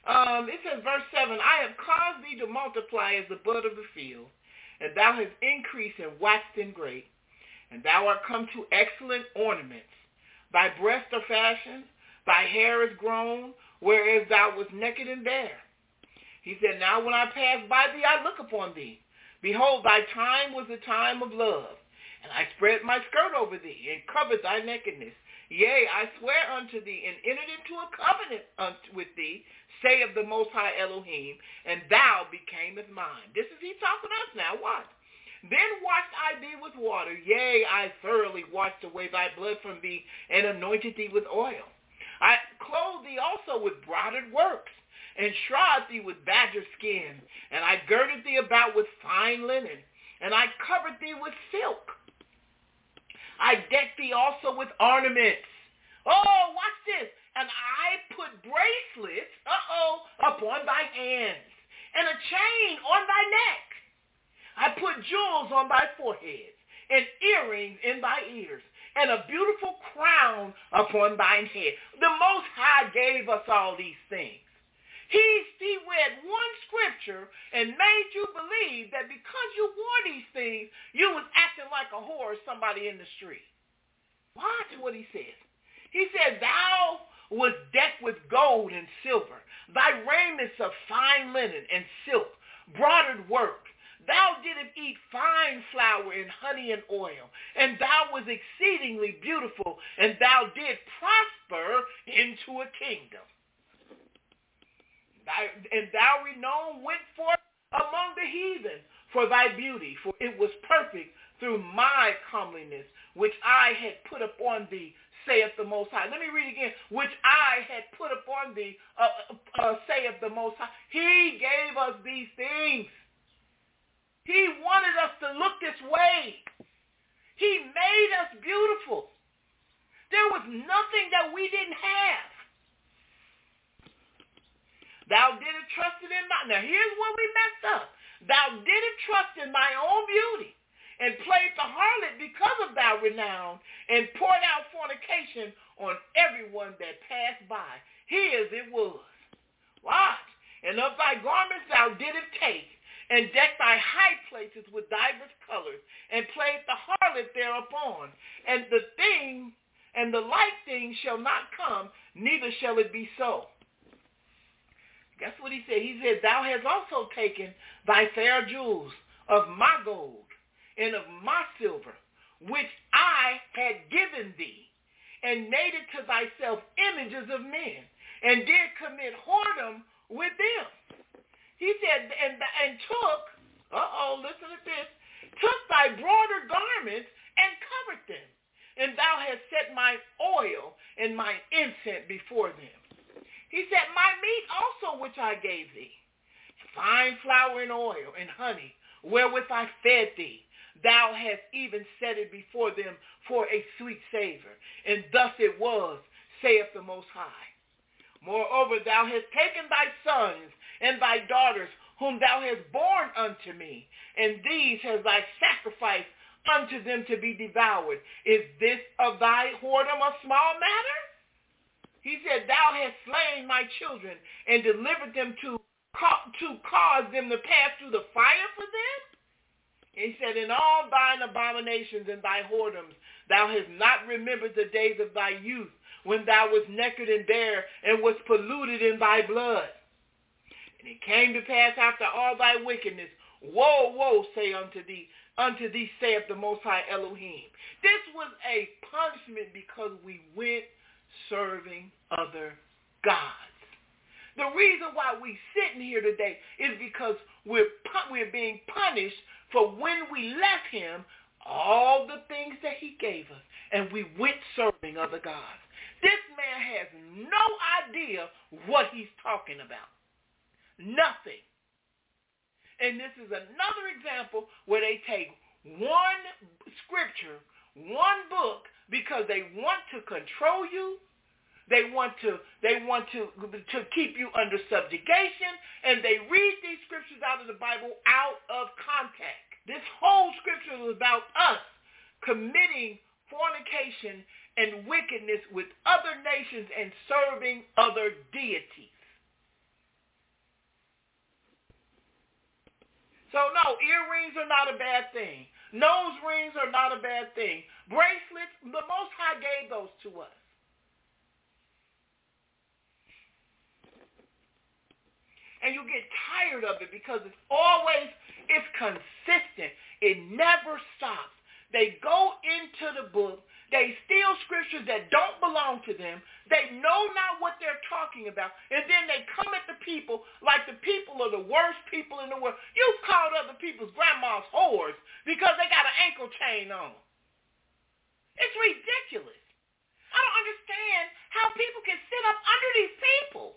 It says, verse 7, I have caused thee to multiply as the bud of the field, and thou hast increased and waxed in great, and thou art come to excellent ornaments. Thy breasts are fashioned, thy hair is grown, whereas thou wast naked and bare. He said, now when I pass by thee, I look upon thee. Behold, thy time was the time of love. And I spread my skirt over thee, and covered thy nakedness. Yea, I swear unto thee, and entered into a covenant with thee, saith the Most High Elohim, and thou becamest mine. This is he talking to us now. What? Then washed I thee with water. Yea, I thoroughly washed away thy blood from thee, and anointed thee with oil. I clothed thee also with broidered works, and shod thee with badger skin, and I girded thee about with fine linen, and I covered thee with silk. I decked thee also with ornaments. Oh, watch this. And I put bracelets, upon thy hands, and a chain on thy neck. I put jewels on thy forehead, and earrings in thy ears, and a beautiful crown upon thine head. The Most High gave us all these things. He read one scripture and made you believe that because you wore these things, you was acting like a whore or somebody in the street. Watch what he says. He said, thou was decked with gold and silver, thy raiments of fine linen and silk, broidered work. Thou didst eat fine flour and honey and oil, and thou was exceedingly beautiful, and thou didst prosper into a kingdom. And thou renown went forth among the heathen for thy beauty, for it was perfect through my comeliness, which I had put upon thee, saith the Most High. Let me read again. Which I had put upon thee, saith the Most High. He gave us these things. He wanted us to look this way. He made us beautiful. There was nothing that we didn't have. Thou didn't trust in now here's where we messed up. Thou didn't trust in thy own beauty, and played the harlot because of thy renown, and poured out fornication on everyone that passed by. His it was. Watch. And of thy garments thou didst take, and decked thy high places with divers colors, and played the harlot thereupon. And the like thing shall not come, neither shall it be so. Guess what he said? He said, thou hast also taken thy fair jewels of my gold and of my silver, which I had given thee, and made it to thyself images of men, and did commit whoredom with them. He said, and took, listen to this, took thy broader garments and covered them, and thou hast set my oil and my incense before them. He said, my meat also which I gave thee, fine flour and oil and honey, wherewith I fed thee, thou hast even set it before them for a sweet savor. And thus it was, saith the Most High. Moreover, thou hast taken thy sons and thy daughters, whom thou hast borne unto me, and these hast thy sacrificed unto them to be devoured. Is this of thy whoredom a small matter? He said, thou hast slain my children and delivered them to cause them to pass through the fire for them? And he said, in all thine abominations and thy whoredoms, thou hast not remembered the days of thy youth, when thou wast naked and bare, and wast polluted in thy blood. And it came to pass after all thy wickedness, woe, woe, say unto thee, saith the Most High Elohim. This was a punishment because we went serving other gods. The reason why we sitting here today is because we're being punished for when we left him all the things that he gave us, and we went serving other gods. This man has no idea what he's talking about. Nothing. And this is another example where they take one scripture, one book, because they want to control you. They want to keep you under subjugation, and they read these scriptures out of the Bible out of context. This whole scripture is about us committing fornication and wickedness with other nations and serving other deities. So, no, earrings are not a bad thing. Nose rings are not a bad thing. Bracelets, the Most High gave those to us. And you get tired of it because it's consistent. It never stops. They go into the book. They steal scriptures that don't belong to them. They know not what they're talking about. And then they come at the people like the people are the worst people in the world. You've called other people's grandmas whores because they got an ankle chain on. It's ridiculous. I don't understand how people can sit up under these people.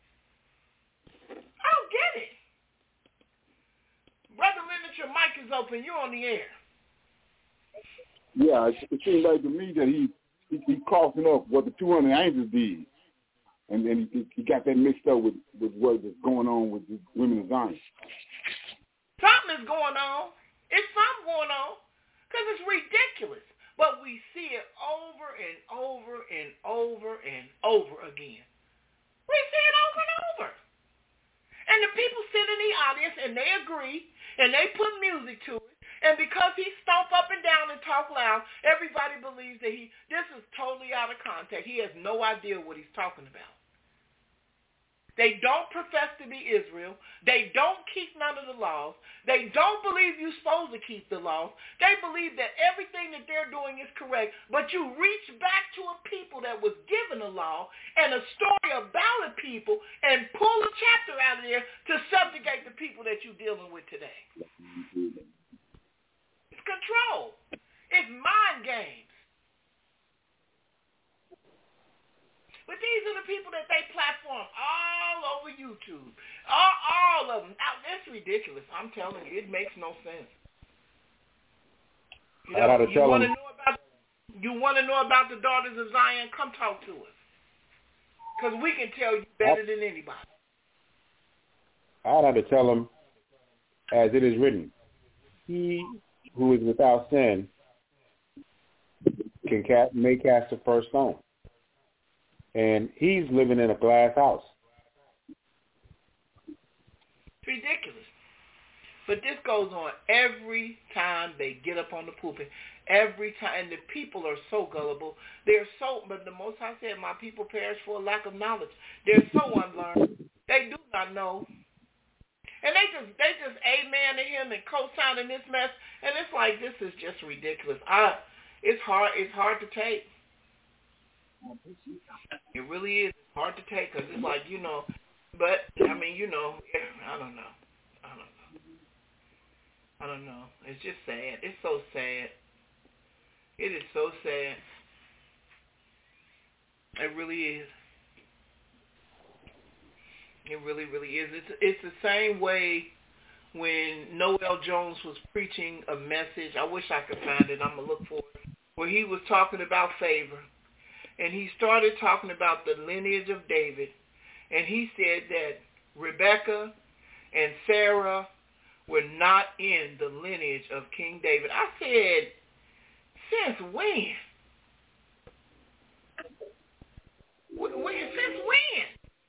I don't get it. Brother Leonard, your mic is open. You're on the air. Yeah, it seems like to me that he crossing up what the 200 angels did, and then he got that mixed up with what is going on with the women of Zion. Something is going on. It's something going on because it's ridiculous. But we see it over and over and over and over again. We see it over and over. And the people sit in the audience and they agree and they put music to it. And because he stomp up and down and talk loud, everybody believes that this is totally out of context. He has no idea what he's talking about. They don't profess to be Israel. They don't keep none of the laws. They don't believe you're supposed to keep the laws. They believe that everything that they're doing is correct. But you reach back to a people that was given a law and a story about a people and pull a chapter out of there to subjugate the people that you're dealing with today. It's control. It's mind games. But these are the people that they platform all over YouTube. All of them. Now, that's ridiculous. I'm telling you, it makes no sense. You want to know about the daughters of Zion? Come talk to us. Because we can tell you better than anybody. I'd have to tell them, as it is written, he who is without sin may cast the first stone. And he's living in a glass house. It's ridiculous. But this goes on every time they get up on the pulpit. Every time. And the people are so gullible. But the Most High said, my people perish for a lack of knowledge. They're so unlearned. They do not know. And they just amen to him and co-signing this mess. And it's like, this is just ridiculous. It's hard to take. It really is hard to take because it's like, but, I mean, I don't know. It's just sad. It's so sad. It is so sad. It really is. It really, really is. It's the same way when Noel Jones was preaching a message. I wish I could find it. I'm going to look for it. Where he was talking about favor. And he started talking about the lineage of David. And he said that Rebecca and Sarah were not in the lineage of King David. I said, since when? Since when?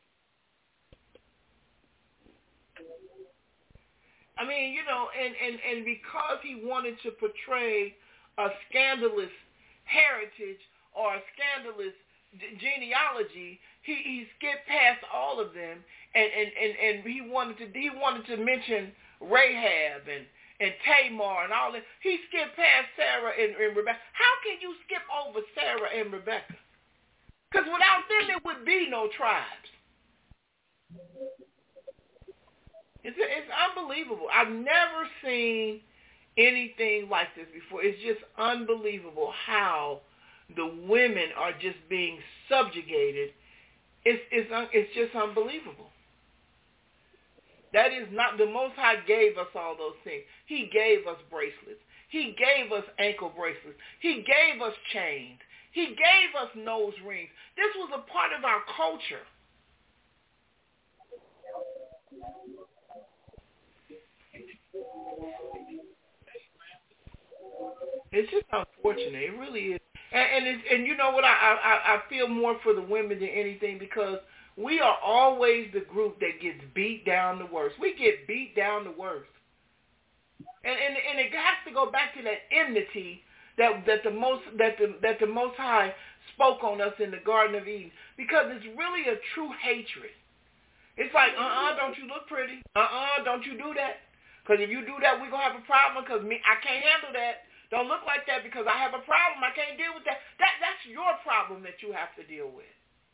I mean, and because he wanted to portray a scandalous heritage or a scandalous genealogy, he skipped past all of them, and he wanted to mention Rahab and Tamar and all that. He skipped past Sarah and Rebecca. How can you skip over Sarah and Rebecca? Because without them, there would be no tribes. It's unbelievable. I've never seen anything like this before. It's just unbelievable how the women are just being subjugated. It's just unbelievable. That is not, the Most High gave us all those things. He gave us bracelets. He gave us ankle bracelets. He gave us chains. He gave us nose rings. This was a part of our culture. It's just unfortunate. It really is. And you know what? I feel more for the women than anything because we are always the group that gets beat down the worst. We get beat down the worst. And it has to go back to that enmity that the Most High spoke on us in the Garden of Eden, because it's really a true hatred. It's like, don't you look pretty? Don't you do that? Because if you do that, we're going to have a problem, because I can't handle that. Don't look like that because I have a problem. I can't deal with that. That's your problem that you have to deal with.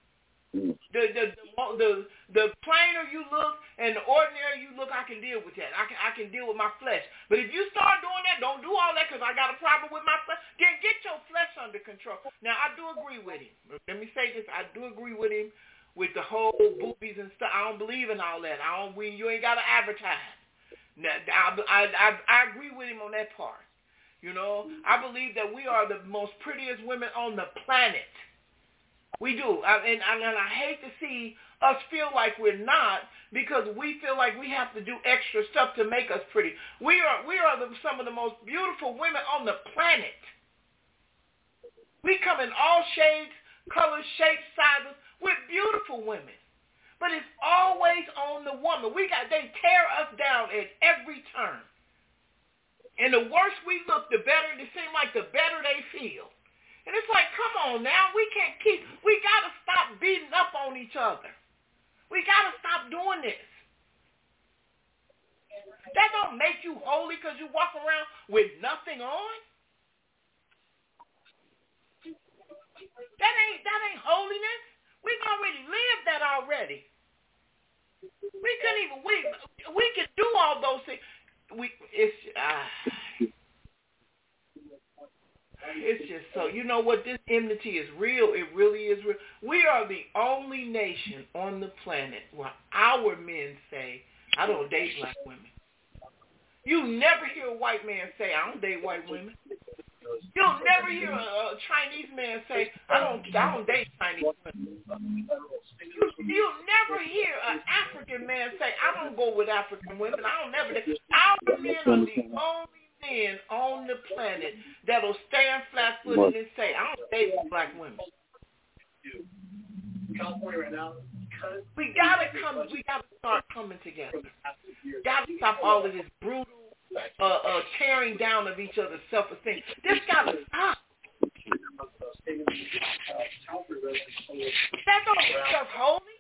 The plainer you look and the ordinary you look, I can deal with that. I can deal with my flesh. But if you start doing that, don't do all that because I got a problem with my flesh. Then get your flesh under control. Now, I do agree with him. Let me say this. I do agree with him with the whole boobies and stuff. I don't believe in all that. You ain't got to advertise. Now, I agree with him on that part. You know, I believe that we are the most prettiest women on the planet. We do. And I hate to see us feel like we're not, because we feel like we have to do extra stuff to make us pretty. We are some of the most beautiful women on the planet. We come in all shades, colors, shapes, sizes. We're beautiful women. But it's always on the woman. They tear us down at every turn. And the worse we look, the better it seems like, the better they feel. And it's like, come on now, we got to stop beating up on each other. We got to stop doing this. That don't make you holy because you walk around with nothing on. That ain't holiness. We've already lived that already. We can do all those things. It's just so, you know what, this enmity is real. It really is real. We are the only nation on the planet where our men say, I don't date black women. You never hear a white man say, I don't date white women. You'll never hear a Chinese man say, I don't date Chinese women. You'll never hear an African man say, I don't go with African women. I don't never date. Our men are the only men on the planet that'll stand flat-footed and say, I don't date black women. California right now. We gotta start coming together. Gotta stop all of this brutal tearing down of each other's self-esteem. This gotta stop. That don't make us holy.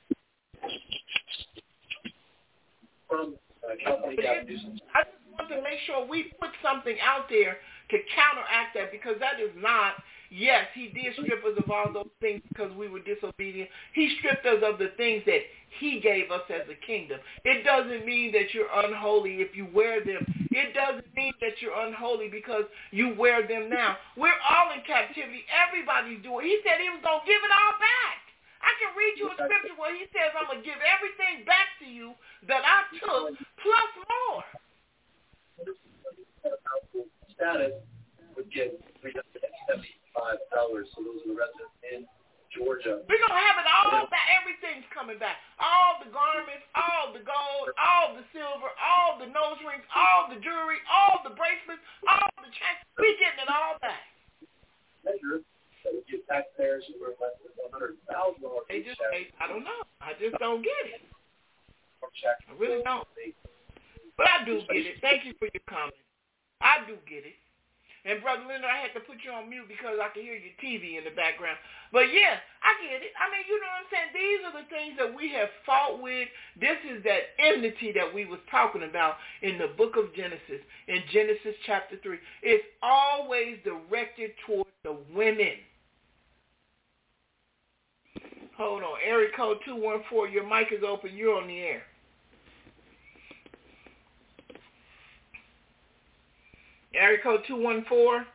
I just want to make sure we put something out there to counteract that, because that is not, yes, he did strip us of all those things because we were disobedient. He stripped us of the things that he gave us as a kingdom. It doesn't mean that you're unholy if you wear them. It doesn't mean that you're unholy because you wear them now. We're all in captivity. Everybody's doing it. He said he was going to give it all back. I can read you a scripture where he says, I'm going to give everything back to you that I took, plus more. Status would get $375, so those are the residents in Georgia. We're going to have it all back. Everything's coming back. All the garments, all the gold, all the silver, all the nose rings, all the jewelry, all the bracelets, all the chains. We're getting it all back. Measure that would give taxpayers who are less than $100,000. I don't know. I just don't get it. I really don't. But I do get it. Thank you for your comment. I do get it. And Brother Leonard, I had to put you on mute because I could hear your TV in the background. But yeah, I get it. I mean, you know what I'm saying? These are the things that we have fought with. This is that enmity that we was talking about in the book of Genesis, in Genesis chapter 3. It's always directed toward the women. Hold on. Area code 214, your mic is open. You're on the air. Area code 214.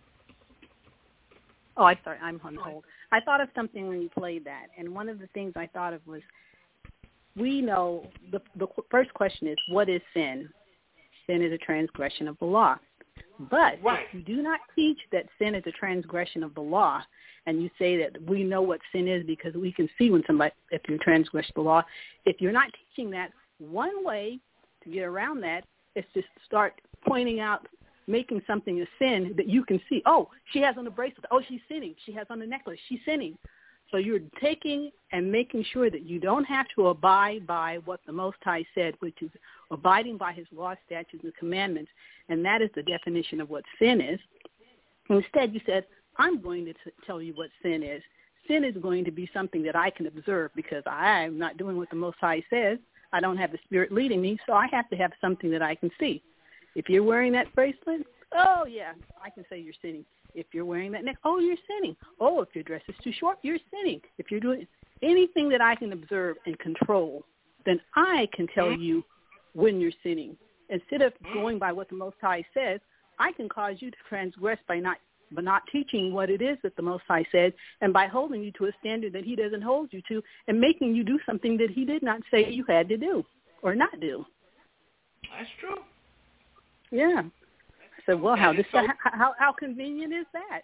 Oh, I'm sorry. I'm on hold. I thought of something when you played that, and one of the things I thought of was, we know the first question is, what is sin? Sin is a transgression of the law. But if you do not teach that sin is a transgression of the law, and you say that we know what sin is because we can see when somebody, if you transgress the law, if you're not teaching that, one way to get around that is to start pointing out, making something a sin that you can see. Oh, she has on a bracelet. Oh, she's sinning. She has on a necklace. She's sinning. So you're taking and making sure that you don't have to abide by what the Most High said, which is abiding by his law, statutes, and commandments, and that is the definition of what sin is. Instead, you said, I'm going to tell you what sin is. Sin is going to be something that I can observe because I'm not doing what the Most High says. I don't have the Spirit leading me, so I have to have something that I can see. If you're wearing that bracelet, oh, yeah, I can say you're sinning. If you're wearing that necklace, oh, you're sinning. Oh, if your dress is too short, you're sinning. If you're doing anything that I can observe and control, then I can tell you when you're sinning. Instead of going by what the Most High says, I can cause you to transgress by not teaching what it is that the Most High said, and by holding you to a standard that he doesn't hold you to, and making you do something that he did not say you had to do or not do. That's true. Yeah. I said, well, how convenient is that?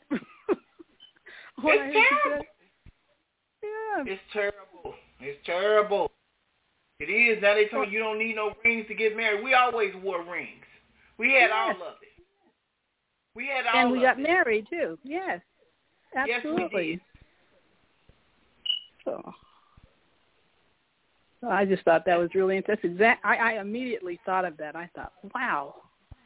It's terrible. Yeah. It's terrible. It's terrible. It is. Now they told you don't need no rings to get married. We always wore rings. We had all of it. We had all and we got it. married too. Yes, absolutely. Yes, we did. So I just thought that was really interesting. I immediately thought of that. I thought, wow,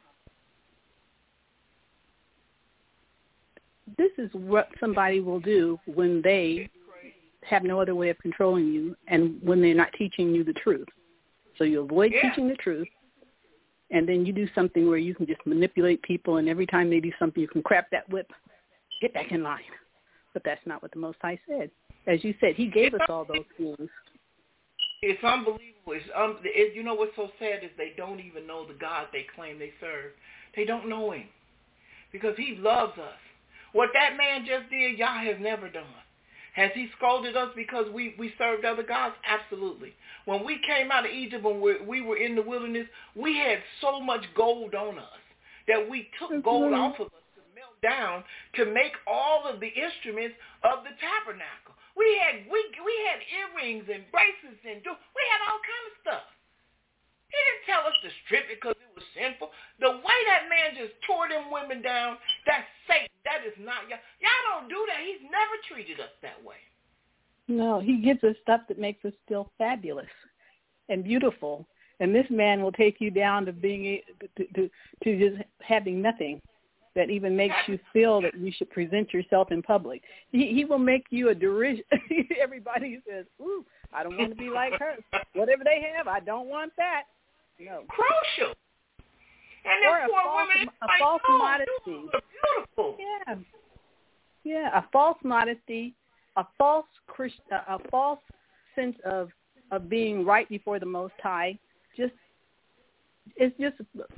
this is what somebody will do when they have no other way of controlling you and when they're not teaching you the truth. So you avoid teaching the truth. And then you do something where you can just manipulate people, and every time they do something, you can crap that whip, get back in line. But that's not what the Most High said. As you said, he gave us all those things. It's unbelievable. You know what's so sad is they don't even know the God they claim they serve. They don't know him because he loves us. What that man just did, Yah has never done. Has he scolded us because we served other gods? Absolutely. When we came out of Egypt, when we were in the wilderness, we had so much gold on us that we took gold off of us to melt down to make all of the instruments of the tabernacle. We had earrings and bracelets and we had all kind of stuff. He didn't tell us to strip it because it was sinful. The way that man just tore them women down, that's Satan. That is not y'all. Y'all don't do that. He's never treated us that way. No, he gives us stuff that makes us feel fabulous and beautiful. And this man will take you down to being to just having nothing that even makes you feel that you should present yourself in public. He will make you a derision. Everybody says, "Ooh, I don't want to be like her. Whatever they have, I don't want that." No. Crucial. And then poor women, a false modesty. Beautiful. Yeah. Yeah, a false modesty, a false sense of being right before the Most High. It's just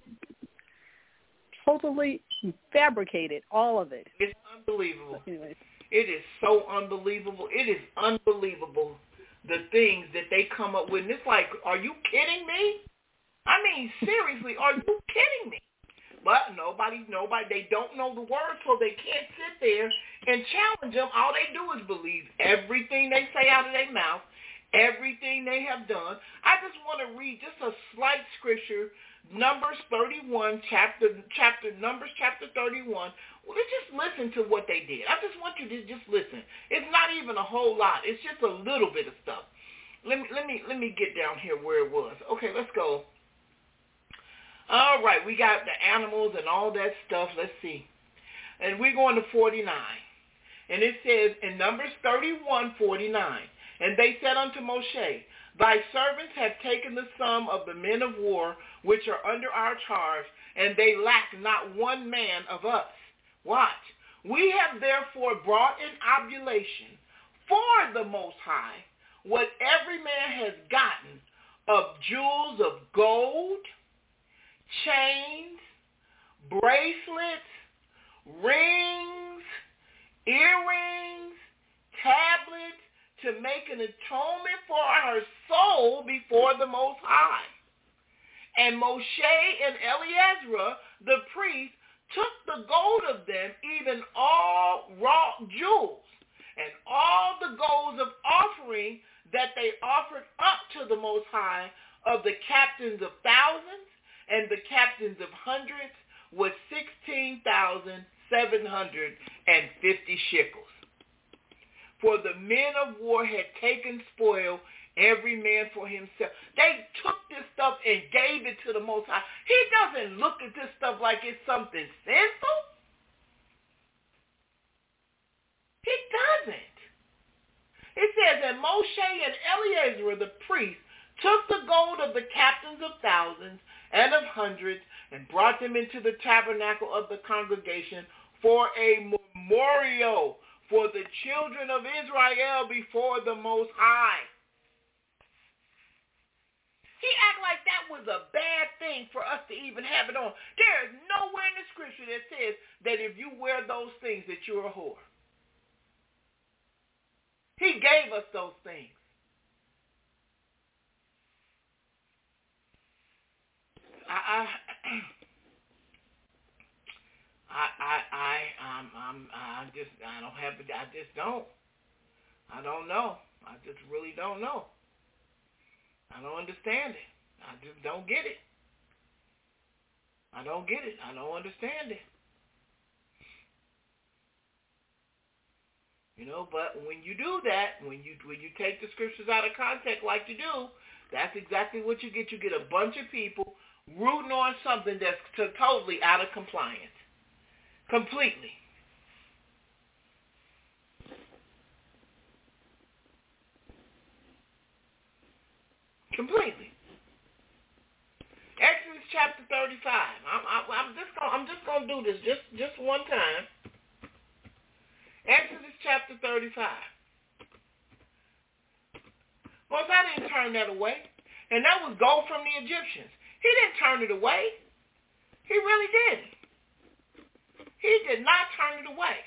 totally fabricated, all of it. It's unbelievable. Anyways. It is so unbelievable. It is unbelievable the things that they come up with. And it's like, are you kidding me? I mean, seriously, are you kidding me? But nobody, they don't know the word, so they can't sit there and challenge them. All they do is believe everything they say out of their mouth, everything they have done. I just want to read just a slight scripture, Numbers 31, Numbers chapter 31. Well, just listen to what they did. I just want you to just listen. It's not even a whole lot. It's just a little bit of stuff. Let me get down here where it was. Okay, let's go. All right, we got the animals and all that stuff. Let's see. And we're going to 49. And it says in Numbers 31:49, and they said unto Moshe, thy servants have taken the sum of the men of war which are under our charge, and they lack not one man of us. Watch. We have therefore brought in oblation for the Most High what every man has gotten of jewels of gold, chains, bracelets, rings, earrings, tablets, to make an atonement for her soul before the Most High. And Moshe and Eleazar, the priest, took the gold of them, even all wrought jewels, and all the golds of offering that they offered up to the Most High of the captains of thousands and the captains of hundreds was 16,750 shekels. for the men of war had taken spoil, every man for himself. They took this stuff and gave it to the Most High. He doesn't look at this stuff like it's something sinful. He doesn't. It says that Moshe and Eleazar the priest took the gold of the captains of thousands and of hundreds and brought them into the tabernacle of the congregation for a memorial for the children of Israel before the Most High. He act like that was a bad thing for us to even have it on. There is nowhere in the scripture that says that if you wear those things that you're a whore. He gave us those things. I don't know. I just really don't know. I don't understand it. I just don't get it. I don't get it. I don't understand it. You know, but when you do that, when you take the scriptures out of context like you do, that's exactly what you get. You get a bunch of people rooting on something that's totally out of compliance. Completely. Completely. Exodus chapter 35. I'm just gonna do this just one time. Exodus chapter 35. Well, I didn't turn that away, and that was gold from the Egyptians. He didn't turn it away. He really didn't. He did not turn it away.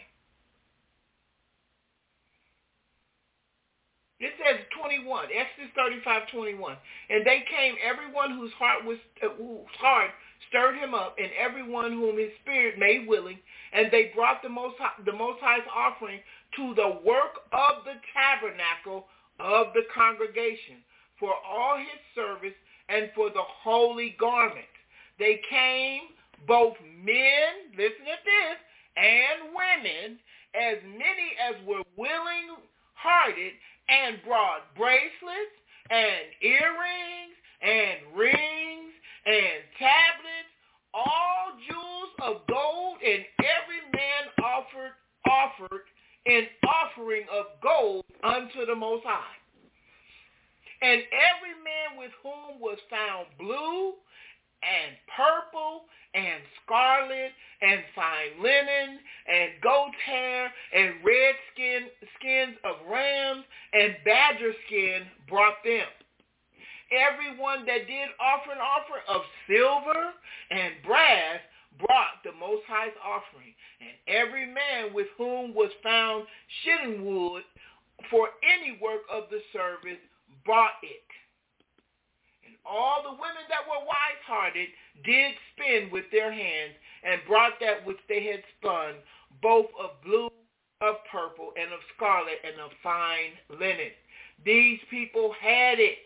It says 21, Exodus 35:21. And they came, everyone whose heart stirred him up, and everyone whom his spirit made willing, and they brought the Most High's offering to the work of the tabernacle of the congregation, for all his service and for the holy garment. They came, both men, listen at this, and women, as many as were willing-hearted, and brought bracelets and earrings and rings and tablets, all jewels of gold, and every man offered an offering of gold unto the Most High. And every man with whom was found blue and purple and scarlet and fine linen and goat hair and red skins of rams and badger skin brought them. Everyone that did offer an offer of silver and brass brought the Most High's offering, and every man with whom was found shitting wood for any work of the service brought it. And all the women that were wise-hearted did spin with their hands and brought that which they had spun, both of blue, of purple, and of scarlet, and of fine linen. These people had it.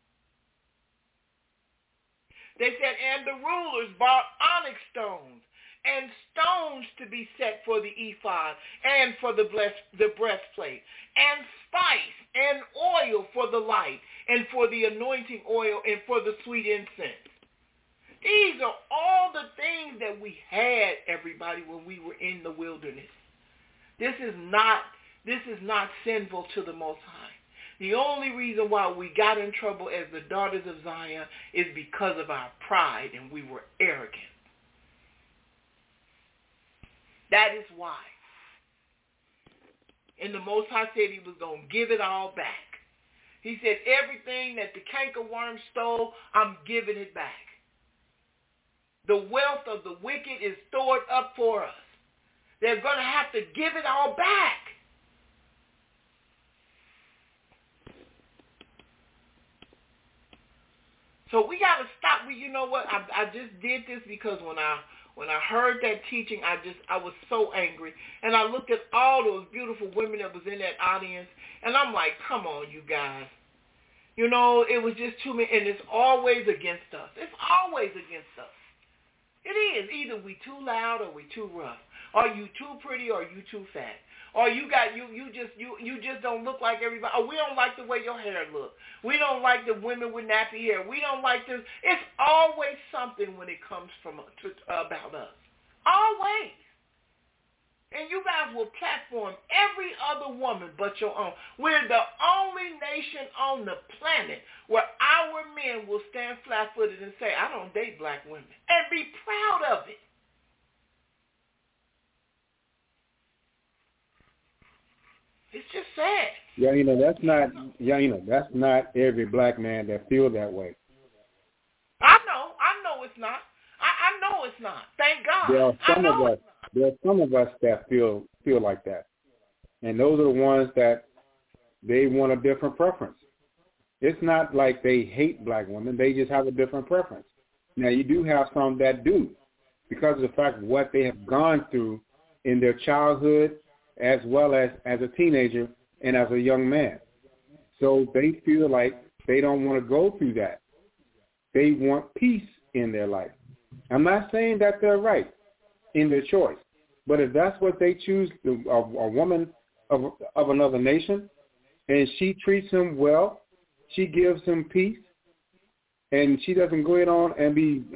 They said, and the rulers bought onyx stones and stones to be set for the ephod and for the breastplate, and spice and oil for the light, and for the anointing oil, and for the sweet incense. These are all the things that we had, everybody, when we were in the wilderness. This is not sinful to the Most High. The only reason why we got in trouble as the daughters of Zion is because of our pride, and we were arrogant. That is why. And the Most High said he was going to give it all back. He said, everything that the cankerworm stole, I'm giving it back. The wealth of the wicked is stored up for us. They're going to have to give it all back. So we got to stop. You know what? I just did this because when I heard that teaching, I was so angry. And I looked at all those beautiful women that was in that audience, and I'm like, come on, you guys. You know, it was just too many, and it's always against us. It's always against us. It is. Either we too loud or we too rough. Are you too pretty or are you too fat? Or you just don't look like everybody. Or we don't like the way your hair looks. We don't like the women with nappy hair. We don't like this. It's always something when it comes about us. Always. And you guys will platform every other woman but your own. We're the only nation on the planet where our men will stand flat-footed and say, I don't date black women, and be proud of it. It's just sad. That's not every black man that feels that way. I know it's not. I know it's not. Thank God. There are some of us that feel like that. And those are the ones that they want a different preference. It's not like they hate black women. They just have a different preference. Now, you do have some that do because of the fact of what they have gone through in their childhood as well as a teenager and as a young man. So they feel like they don't want to go through that. They want peace in their life. I'm not saying that they're right in their choice, but if that's what they choose, a woman of another nation, and she treats him well, she gives him peace, and she doesn't go on and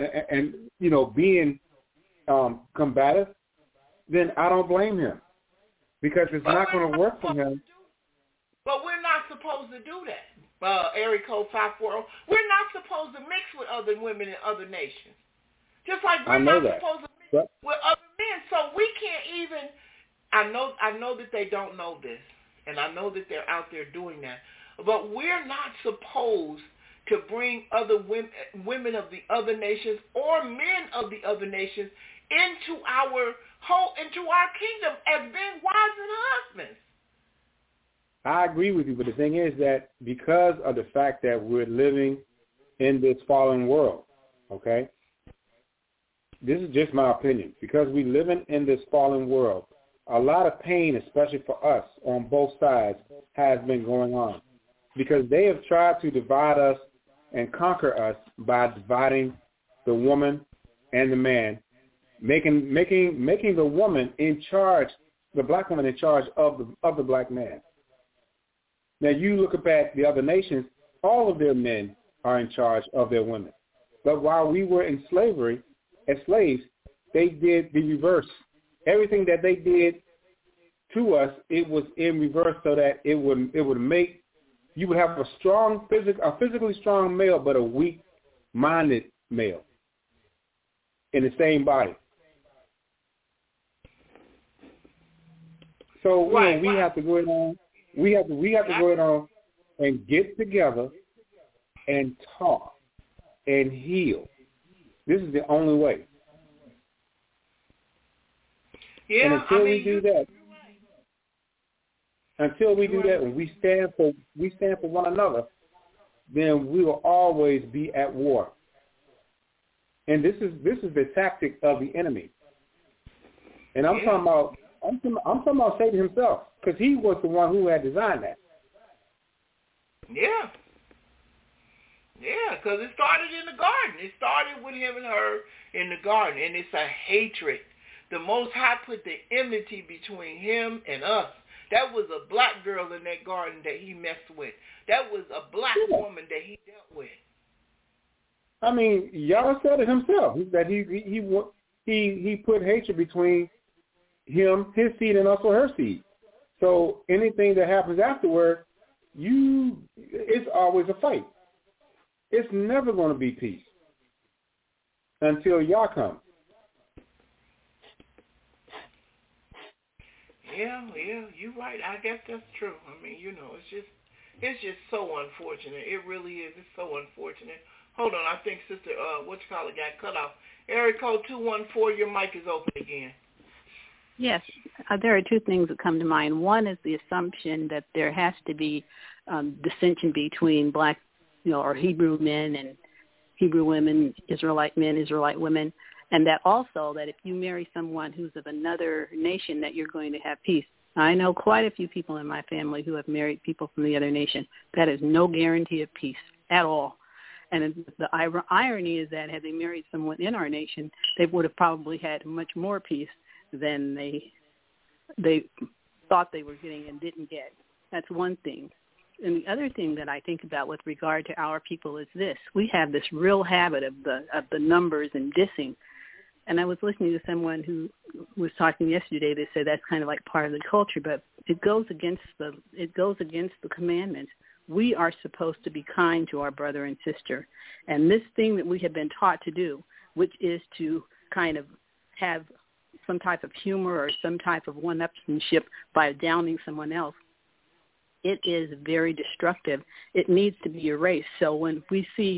being combative, then I don't blame him. Because it's not going to work for him. But we're not supposed to do that. Area code 540. We're not supposed to mix with other women in other nations. Just like we're not supposed to mix with other men. So we can't even. I know that they don't know this, and I know that they're out there doing that. But we're not supposed to bring other women of the other nations or men of the other nations into our kingdom as being wives and husbands. I agree with you, but the thing is that because of the fact that we're living in this fallen world, okay? This is just my opinion. Because we're living in this fallen world, a lot of pain, especially for us on both sides, has been going on. Because they have tried to divide us and conquer us by dividing the woman and the man, making the woman in charge, the black woman in charge of the black man. Now you look at the other nations, all of their men are in charge of their women. But while we were in slavery, as slaves, they did the reverse. Everything that they did to us, it was in reverse so that it would make, you would have a physically strong male, but a weak-minded male in the same body. So we have to go on. We have to go on and get together and talk and heal. This is the only way. Yeah, and until we do that, and we stand for one another, then we will always be at war. And this is the tactic of the enemy. And I'm talking about Satan himself, because he was the one who had designed that. Yeah. Yeah, because it started in the garden. It started with him and her in the garden, and it's a hatred. The Most High put the enmity between him and us. That was a black girl in that garden that he messed with. That was a black woman that he dealt with. I mean, Yahweh said it himself, that he put hatred between him, his seed, and also her seed. So anything that happens afterward, it's always a fight. It's never going to be peace until Yah comes. Yeah, you're right. I guess that's true. I mean, it's just so unfortunate. It really is. It's so unfortunate. Hold on, I think Sister, got cut off. Area code 214, your mic is open again. Yes, there are two things that come to mind. One is the assumption that there has to be dissension between black, or Hebrew men and Hebrew women, Israelite men, Israelite women, and that also that if you marry someone who's of another nation, that you're going to have peace. I know quite a few people in my family who have married people from the other nation. That is no guarantee of peace at all. And the irony is that had they married someone in our nation, they would have probably had much more peace than they thought they were getting and didn't get. That's one thing. And the other thing that I think about with regard to our people is this. We have this real habit of the numbers and dissing. And I was listening to someone who was talking yesterday that said that's kind of like part of the culture, but it goes against the commandments. We are supposed to be kind to our brother and sister. And this thing that we have been taught to do, which is to kind of have some type of humor or some type of one-upmanship by downing someone else, it is very destructive. It needs to be erased. So when we see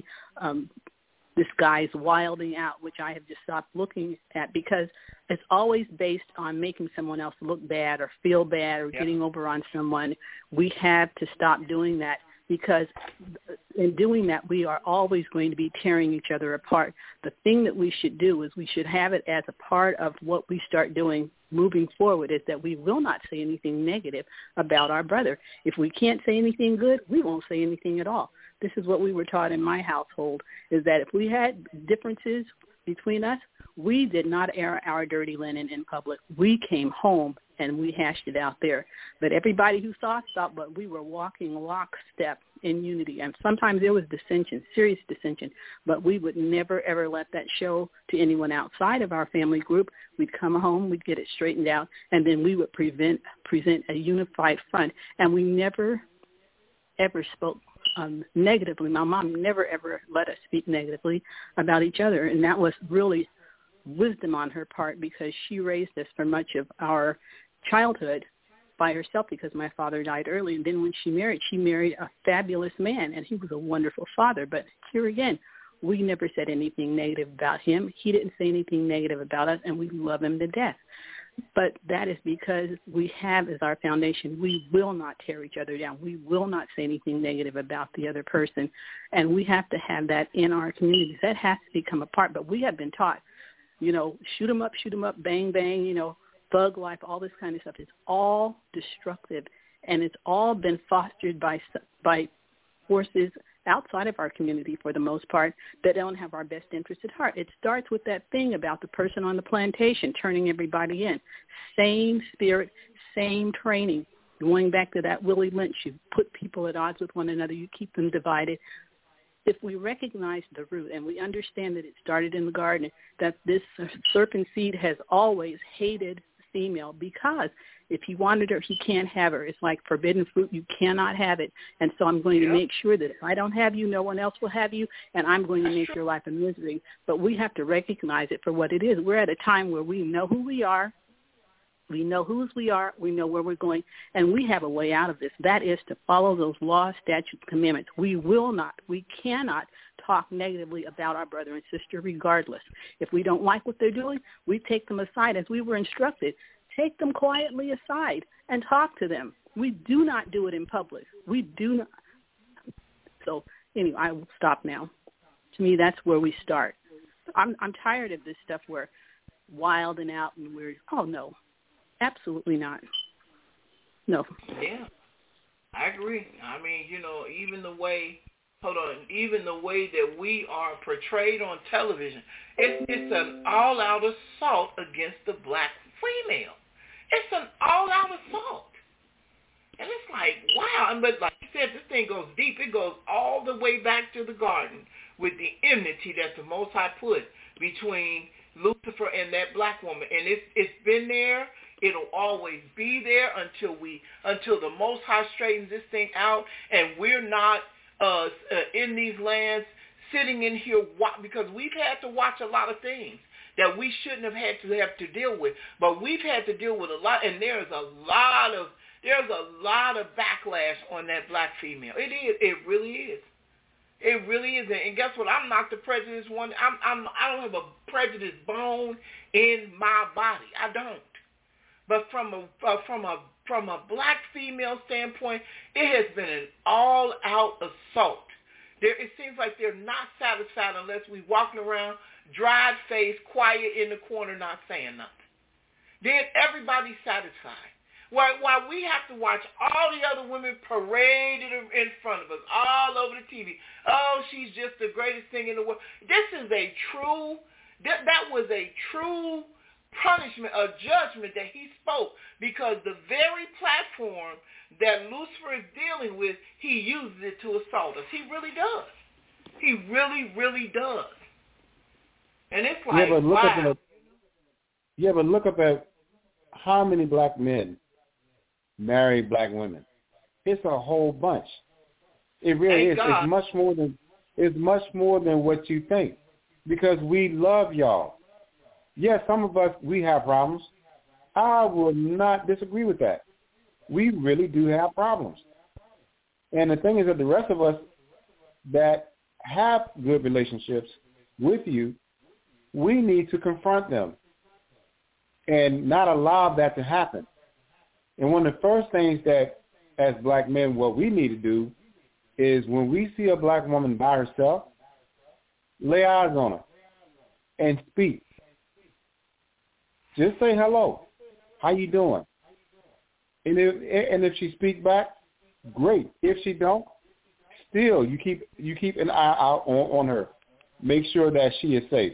this guy's wilding out, which I have just stopped looking at because it's always based on making someone else look bad or feel bad or getting over on someone. We have to stop doing that because in doing that, we are always going to be tearing each other apart. The thing that we should do is we should have it as a part of what we start doing moving forward is that we will not say anything negative about our brother. If we can't say anything good, we won't say anything at all. This is what we were taught in my household, is that if we had differences between us, we did not air our dirty linen in public. We came home and we hashed it out there. But everybody who saw us thought but we were walking lockstep in unity. And sometimes there was dissension, serious dissension, but we would never, ever let that show to anyone outside of our family group. We'd come home, we'd get it straightened out, and then we would present a unified front. And we never, ever spoke negatively. My mom never, ever let us speak negatively about each other, and that was really wisdom on her part because she raised us for much of our childhood by herself because my father died early, and then when she married a fabulous man, and he was a wonderful father. But here again, we never said anything negative about him. He didn't say anything negative about us, and we love him to death. But that is because we have as our foundation, we will not tear each other down. We will not say anything negative about the other person. And we have to have that in our communities. That has to become a part. But we have been taught, shoot 'em up, bang, bang, thug life, all this kind of stuff. It's all destructive. And it's all been fostered by forces outside of our community for the most part that don't have our best interest at heart. It starts with that thing about the person on the plantation turning everybody in. Same spirit, same training. Going back to that Willie Lynch, you put people at odds with one another, you keep them divided. If we recognize the root and we understand that it started in the garden, that this serpent seed has always hated female because if he wanted her, he can't have her. It's like forbidden fruit. You cannot have it. And so I'm going to make sure that if I don't have you, no one else will have you, and I'm going to make your life a misery. But we have to recognize it for what it is. We're at a time where we know who we are. We know whose we are. We know where we're going. And we have a way out of this. That is to follow those laws, statutes, commandments. We cannot talk negatively about our brother and sister regardless. If we don't like what they're doing, we take them aside as we were instructed. Take them quietly aside and talk to them. We do not do it in public. We do not. So anyway, I will stop now. To me, that's where we start. I'm tired of this stuff where wild and out and weird. Oh, no. Absolutely not. No. Yeah, I agree. I mean, even the way that we are portrayed on television, it's an all-out assault against the black female. It's an all-out assault. And it's like, wow. But like you said, this thing goes deep. It goes all the way back to the garden with the enmity that the Most High put between Lucifer and that black woman. And it's been there. It'll always be there until the Most High straightens this thing out, and we're not in these lands sitting in here because we've had to watch a lot of things that we shouldn't have had to deal with, but we've had to deal with a lot, and there's a lot of backlash on that black female. It really is. It really is. And guess what? I'm not the prejudiced one. I don't have a prejudiced bone in my body. I don't. But from a black female standpoint, it has been an all-out assault. It seems like they're not satisfied unless we walking around, dried-faced, quiet in the corner, not saying nothing. Then everybody's satisfied. While we have to watch all the other women paraded in front of us, all over the TV. Oh, she's just the greatest thing in the world. That was a true punishment, a judgment that he spoke, because the very platform that Lucifer is dealing with, he uses it to assault us. He really does. He really, really does. And it's like, wow. But look up at how many black men marry black women. It's a whole bunch. It really is. God. It's much more than what you think, because we love y'all. Yes, some of us, we have problems. I will not disagree with that. We really do have problems. And the thing is that the rest of us that have good relationships with you, we need to confront them and not allow that to happen. And one of the first things that, as black men, what we need to do is when we see a black woman by herself, lay eyes on her and speak. Just say hello. How you doing? And if she speaks back, great. If she don't, still you keep an eye out on her. Make sure that she is safe.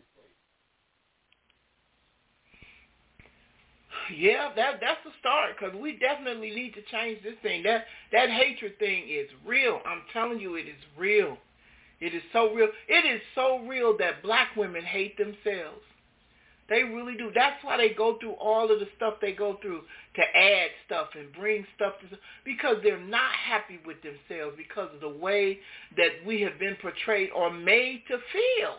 Yeah, that's the start, because we definitely need to change this thing. That hatred thing is real. I'm telling you, it is real. It is so real. It is so real that black women hate themselves. They really do. That's why they go through all of the stuff they go through to add stuff and bring stuff to, because they're not happy with themselves because of the way that we have been portrayed or made to feel.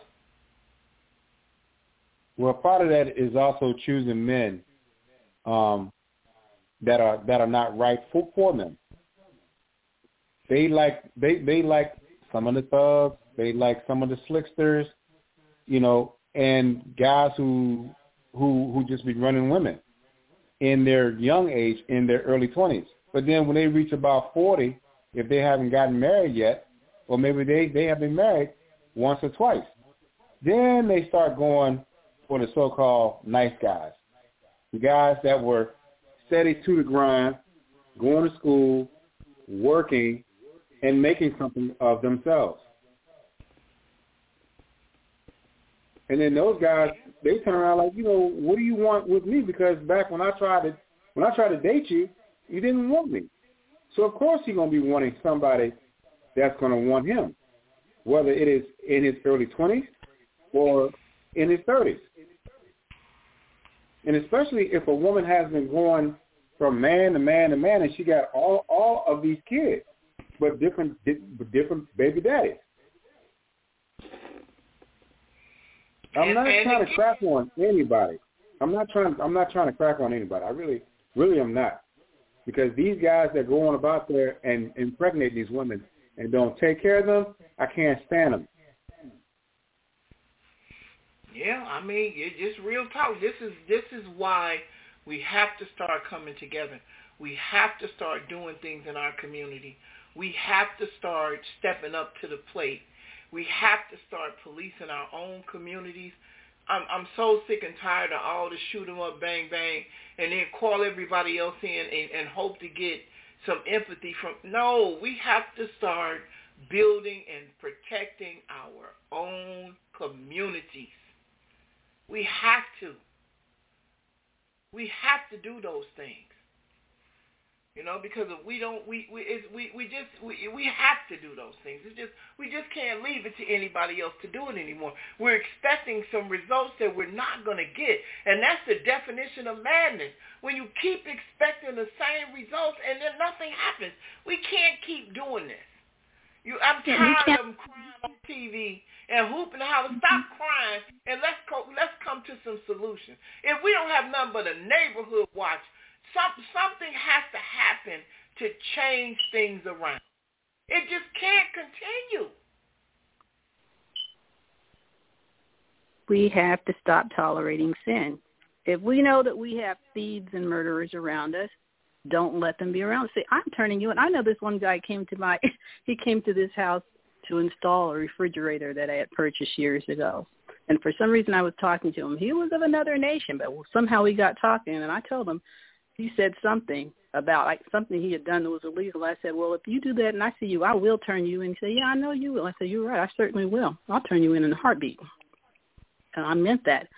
Well, part of that is also choosing men that are not right for them. They like some of the thugs. They like some of the slicksters, and guys who just be running women in their young age, in their early 20s. But then when they reach about 40, if they haven't gotten married yet, or maybe they have been married once or twice, then they start going for the so-called nice guys, the guys that were steady to the grind, going to school, working, and making something of themselves. And then those guys, they turn around like, what do you want with me? Because back when I tried to date you, you didn't want me. So of course he's going to be wanting somebody that's going to want him, whether it is in his early 20s or in his 30s. And especially if a woman has been going from man to man to man, and she got all of these kids, but different baby daddies. I'm not trying to crack on anybody. I'm not trying to crack on anybody. I really am not. Because these guys that go on about there and impregnate these women and don't take care of them, I can't stand them. Yeah, I mean, it's just real talk. This is why we have to start coming together. We have to start doing things in our community. We have to start stepping up to the plate. We have to start policing our own communities. I'm so sick and tired of all the shoot 'em up, bang, bang, and then call everybody else in and hope to get some empathy from. No, we have to start building and protecting our own communities. We have to. We have to do those things. Because if we don't, we have to do those things. We just can't leave it to anybody else to do it anymore. We're expecting some results that we're not going to get, and that's the definition of madness. When you keep expecting the same results and then nothing happens, we can't keep doing this. I'm tired of them crying on TV and hooping and hollering. Stop crying and let's come to some solutions. If we don't have nothing but a neighborhood watch, something has to happen to change things around. It just can't continue. We have to stop tolerating sin. If we know that we have thieves and murderers around us, don't let them be around. See, I'm turning you in. I know this one guy came to this house to install a refrigerator that I had purchased years ago. And for some reason I was talking to him. He was of another nation, but somehow we got talking, and I told him, he said something about something he had done that was illegal. I said, well, if you do that and I see you, I will turn you in. He said, yeah, I know you will. I said, you're right. I certainly will. I'll turn you in a heartbeat. And I meant that.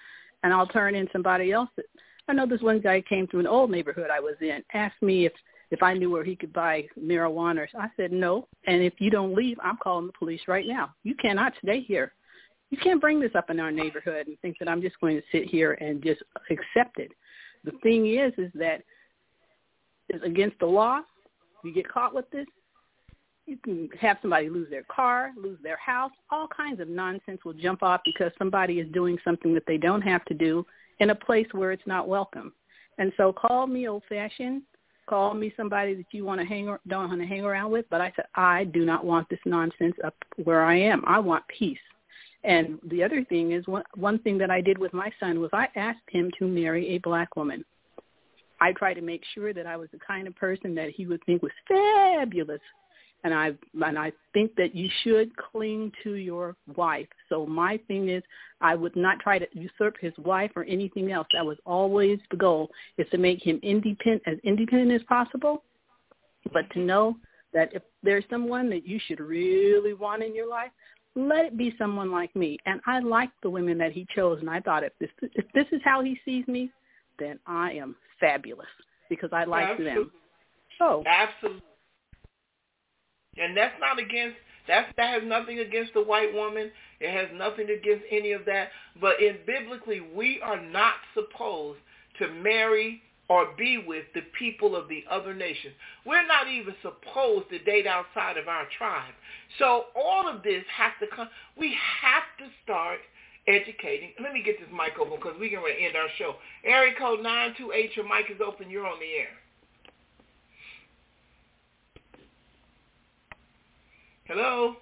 and I'll turn in somebody else. I know this one guy came through an old neighborhood I was in, asked me if I knew where he could buy marijuana. I said no, and if you don't leave, I'm calling the police right now. You cannot stay here. You can't bring this up in our neighborhood and think that I'm just going to sit here and just accept it. The thing is that it's against the law. You get caught with this, you can have somebody lose their car, lose their house. All kinds of nonsense will jump off because somebody is doing something that they don't have to do in a place where it's not welcome. And so call me old-fashioned. Call me somebody that you don't want to hang around with. But I said, I do not want this nonsense up where I am. I want peace. And the other thing is, one thing that I did with my son was I asked him to marry a black woman. I tried to make sure that I was the kind of person that he would think was fabulous. And I think that you should cling to your wife. So my thing is, I would not try to usurp his wife or anything else. That was always the goal, is to make him as independent as possible. But to know that if there's someone that you should really want in your life, let it be someone like me. And I liked the women that he chose. And I thought, if this is how he sees me, then I am fabulous because I like them. So absolutely. And that's not against, that has nothing against the white woman. It has nothing against any of that. But biblically, we are not supposed to marry or be with the people of the other nations. We're not even supposed to date outside of our tribe. So all of this has to come. We have to start educating. Let me get this mic open because we're going to end our show. Area code 928, your mic is open. You're on the air. Hello?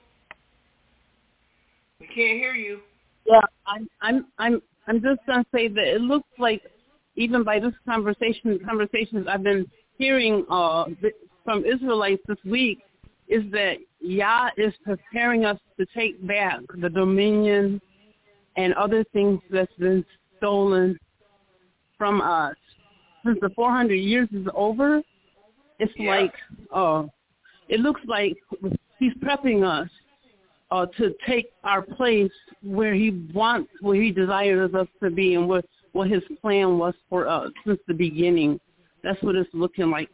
We can't hear you. Yeah, I'm just gonna say that it looks like, even by this conversations I've been hearing from Israelites this week, is that Yah is preparing us to take back the dominion and other things that's been stolen from us. Since the 400 years is over, it's like it looks like He's prepping us to take our place where He desires us to be, and what His plan was for us since the beginning. That's what it's looking like.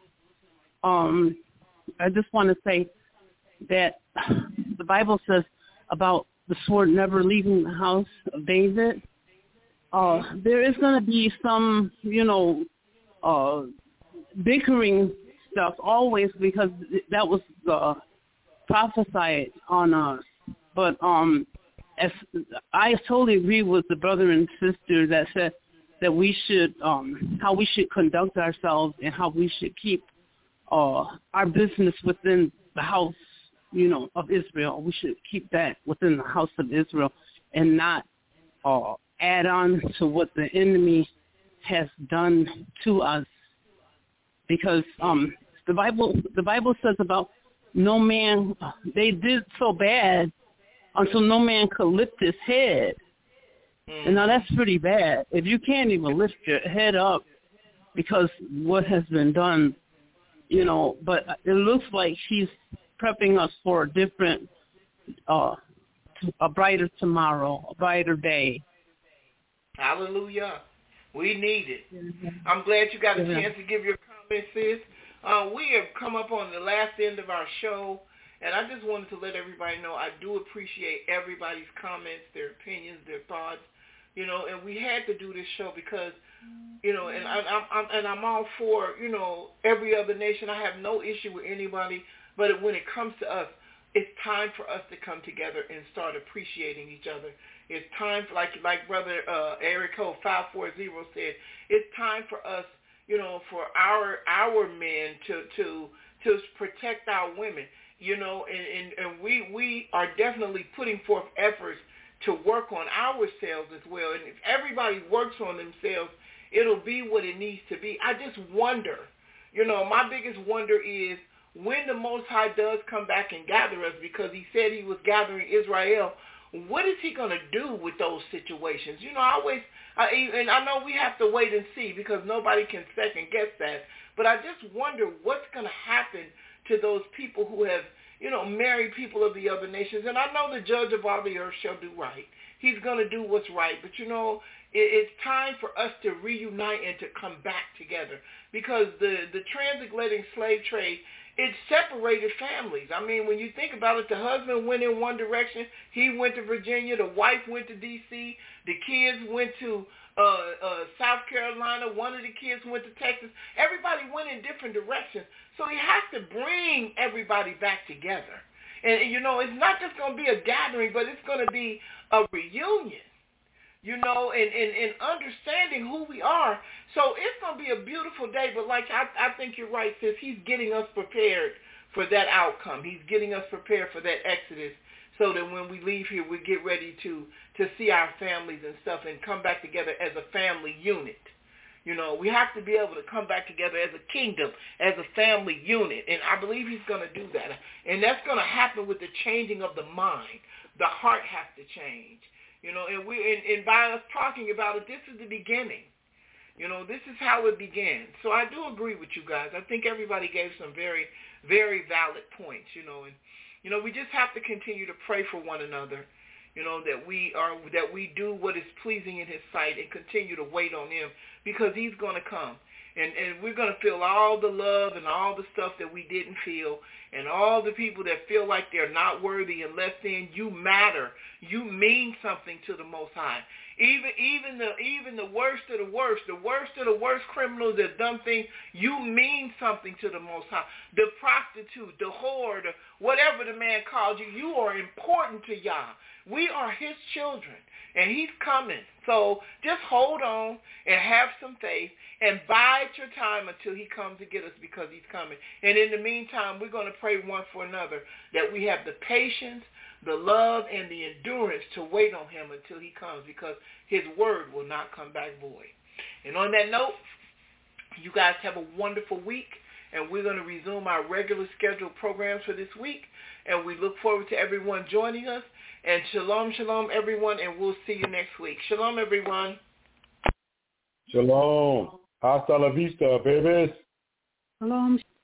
I just want to say that the Bible says about the sword never leaving the house of David. There is going to be some, bickering stuff always, because that was prophesied on us. But as I totally agree with the brother and sister that said that we should how we should conduct ourselves and how we should keep our business within the house, of Israel. We should keep that within the house of Israel and not add on to what the enemy has done to us, because the Bible says about no man, they did so bad until no man could lift his head. And now that's pretty bad. If you can't even lift your head up because what has been done, but it looks like He's prepping us for a different, a brighter tomorrow, a brighter day. Hallelujah. We need it. I'm glad you got a chance to give your comments, sis. We have come up on the last end of our show, and I just wanted to let everybody know I do appreciate everybody's comments, their opinions, their thoughts, and we had to do this show because, and I'm all for, every other nation. I have no issue with anybody, but when it comes to us, it's time for us to come together and start appreciating each other. It's time for, like Brother Area Code 540 said, it's time for us, for our men to protect our women, and we are definitely putting forth efforts to work on ourselves as well. And if everybody works on themselves, it'll be what it needs to be. I just wonder, my biggest wonder is when the Most High does come back and gather us, because He said He was gathering Israel, what is He going to do with those situations? And I know we have to wait and see because nobody can second guess that. But I just wonder what's going to happen to those people who have, married people of the other nations. And I know the judge of all the earth shall do right. He's going to do what's right. But, it's time for us to reunite and to come back together, because the transatlantic slave trade, it separated families. I mean, when you think about it, the husband went in one direction. He went to Virginia. The wife went to D.C. The kids went to South Carolina. One of the kids went to Texas. Everybody went in different directions. So he has to bring everybody back together. And, you know, it's not just going to be a gathering, but it's going to be a reunion, you know, and understanding who we are. So it's going to be a beautiful day. But like I think you're right, sis. He's getting us prepared for that outcome. He's getting us prepared for that exodus, so that when we leave here, we get ready to see our families and stuff and come back together as a family unit. You know, we have to be able to come back together as a kingdom, as a family unit. And I believe he's going to do that. And that's going to happen with the changing of the mind. The heart has to change. You know, and by us talking about it, this is the beginning. You know, this is how it began. So I do agree with you guys. I think everybody gave some very, very valid points, you know. And, you know, we just have to continue to pray for one another, you know, that we do what is pleasing in his sight and continue to wait on him, because he's going to come. And we're going to feel all the love and all the stuff that we didn't feel, and all the people that feel like they're not worthy and less than. You matter. You mean something to the Most High. Even the worst of the worst criminals that done things, you mean something to the Most High. The prostitute, the whore, whatever the man called you, you are important to Yah. We are his children, and he's coming. So just hold on and have some faith and bide your time until he comes to get us, because he's coming. And in the meantime, we're going to pray one for another that we have the patience, the love, and the endurance to wait on him until he comes, because his word will not come back void. And on that note, you guys have a wonderful week, and we're going to resume our regular scheduled programs for this week, and we look forward to everyone joining us. And shalom, shalom, everyone, and we'll see you next week. Shalom, everyone. Shalom. Hasta la vista, babies. Shalom.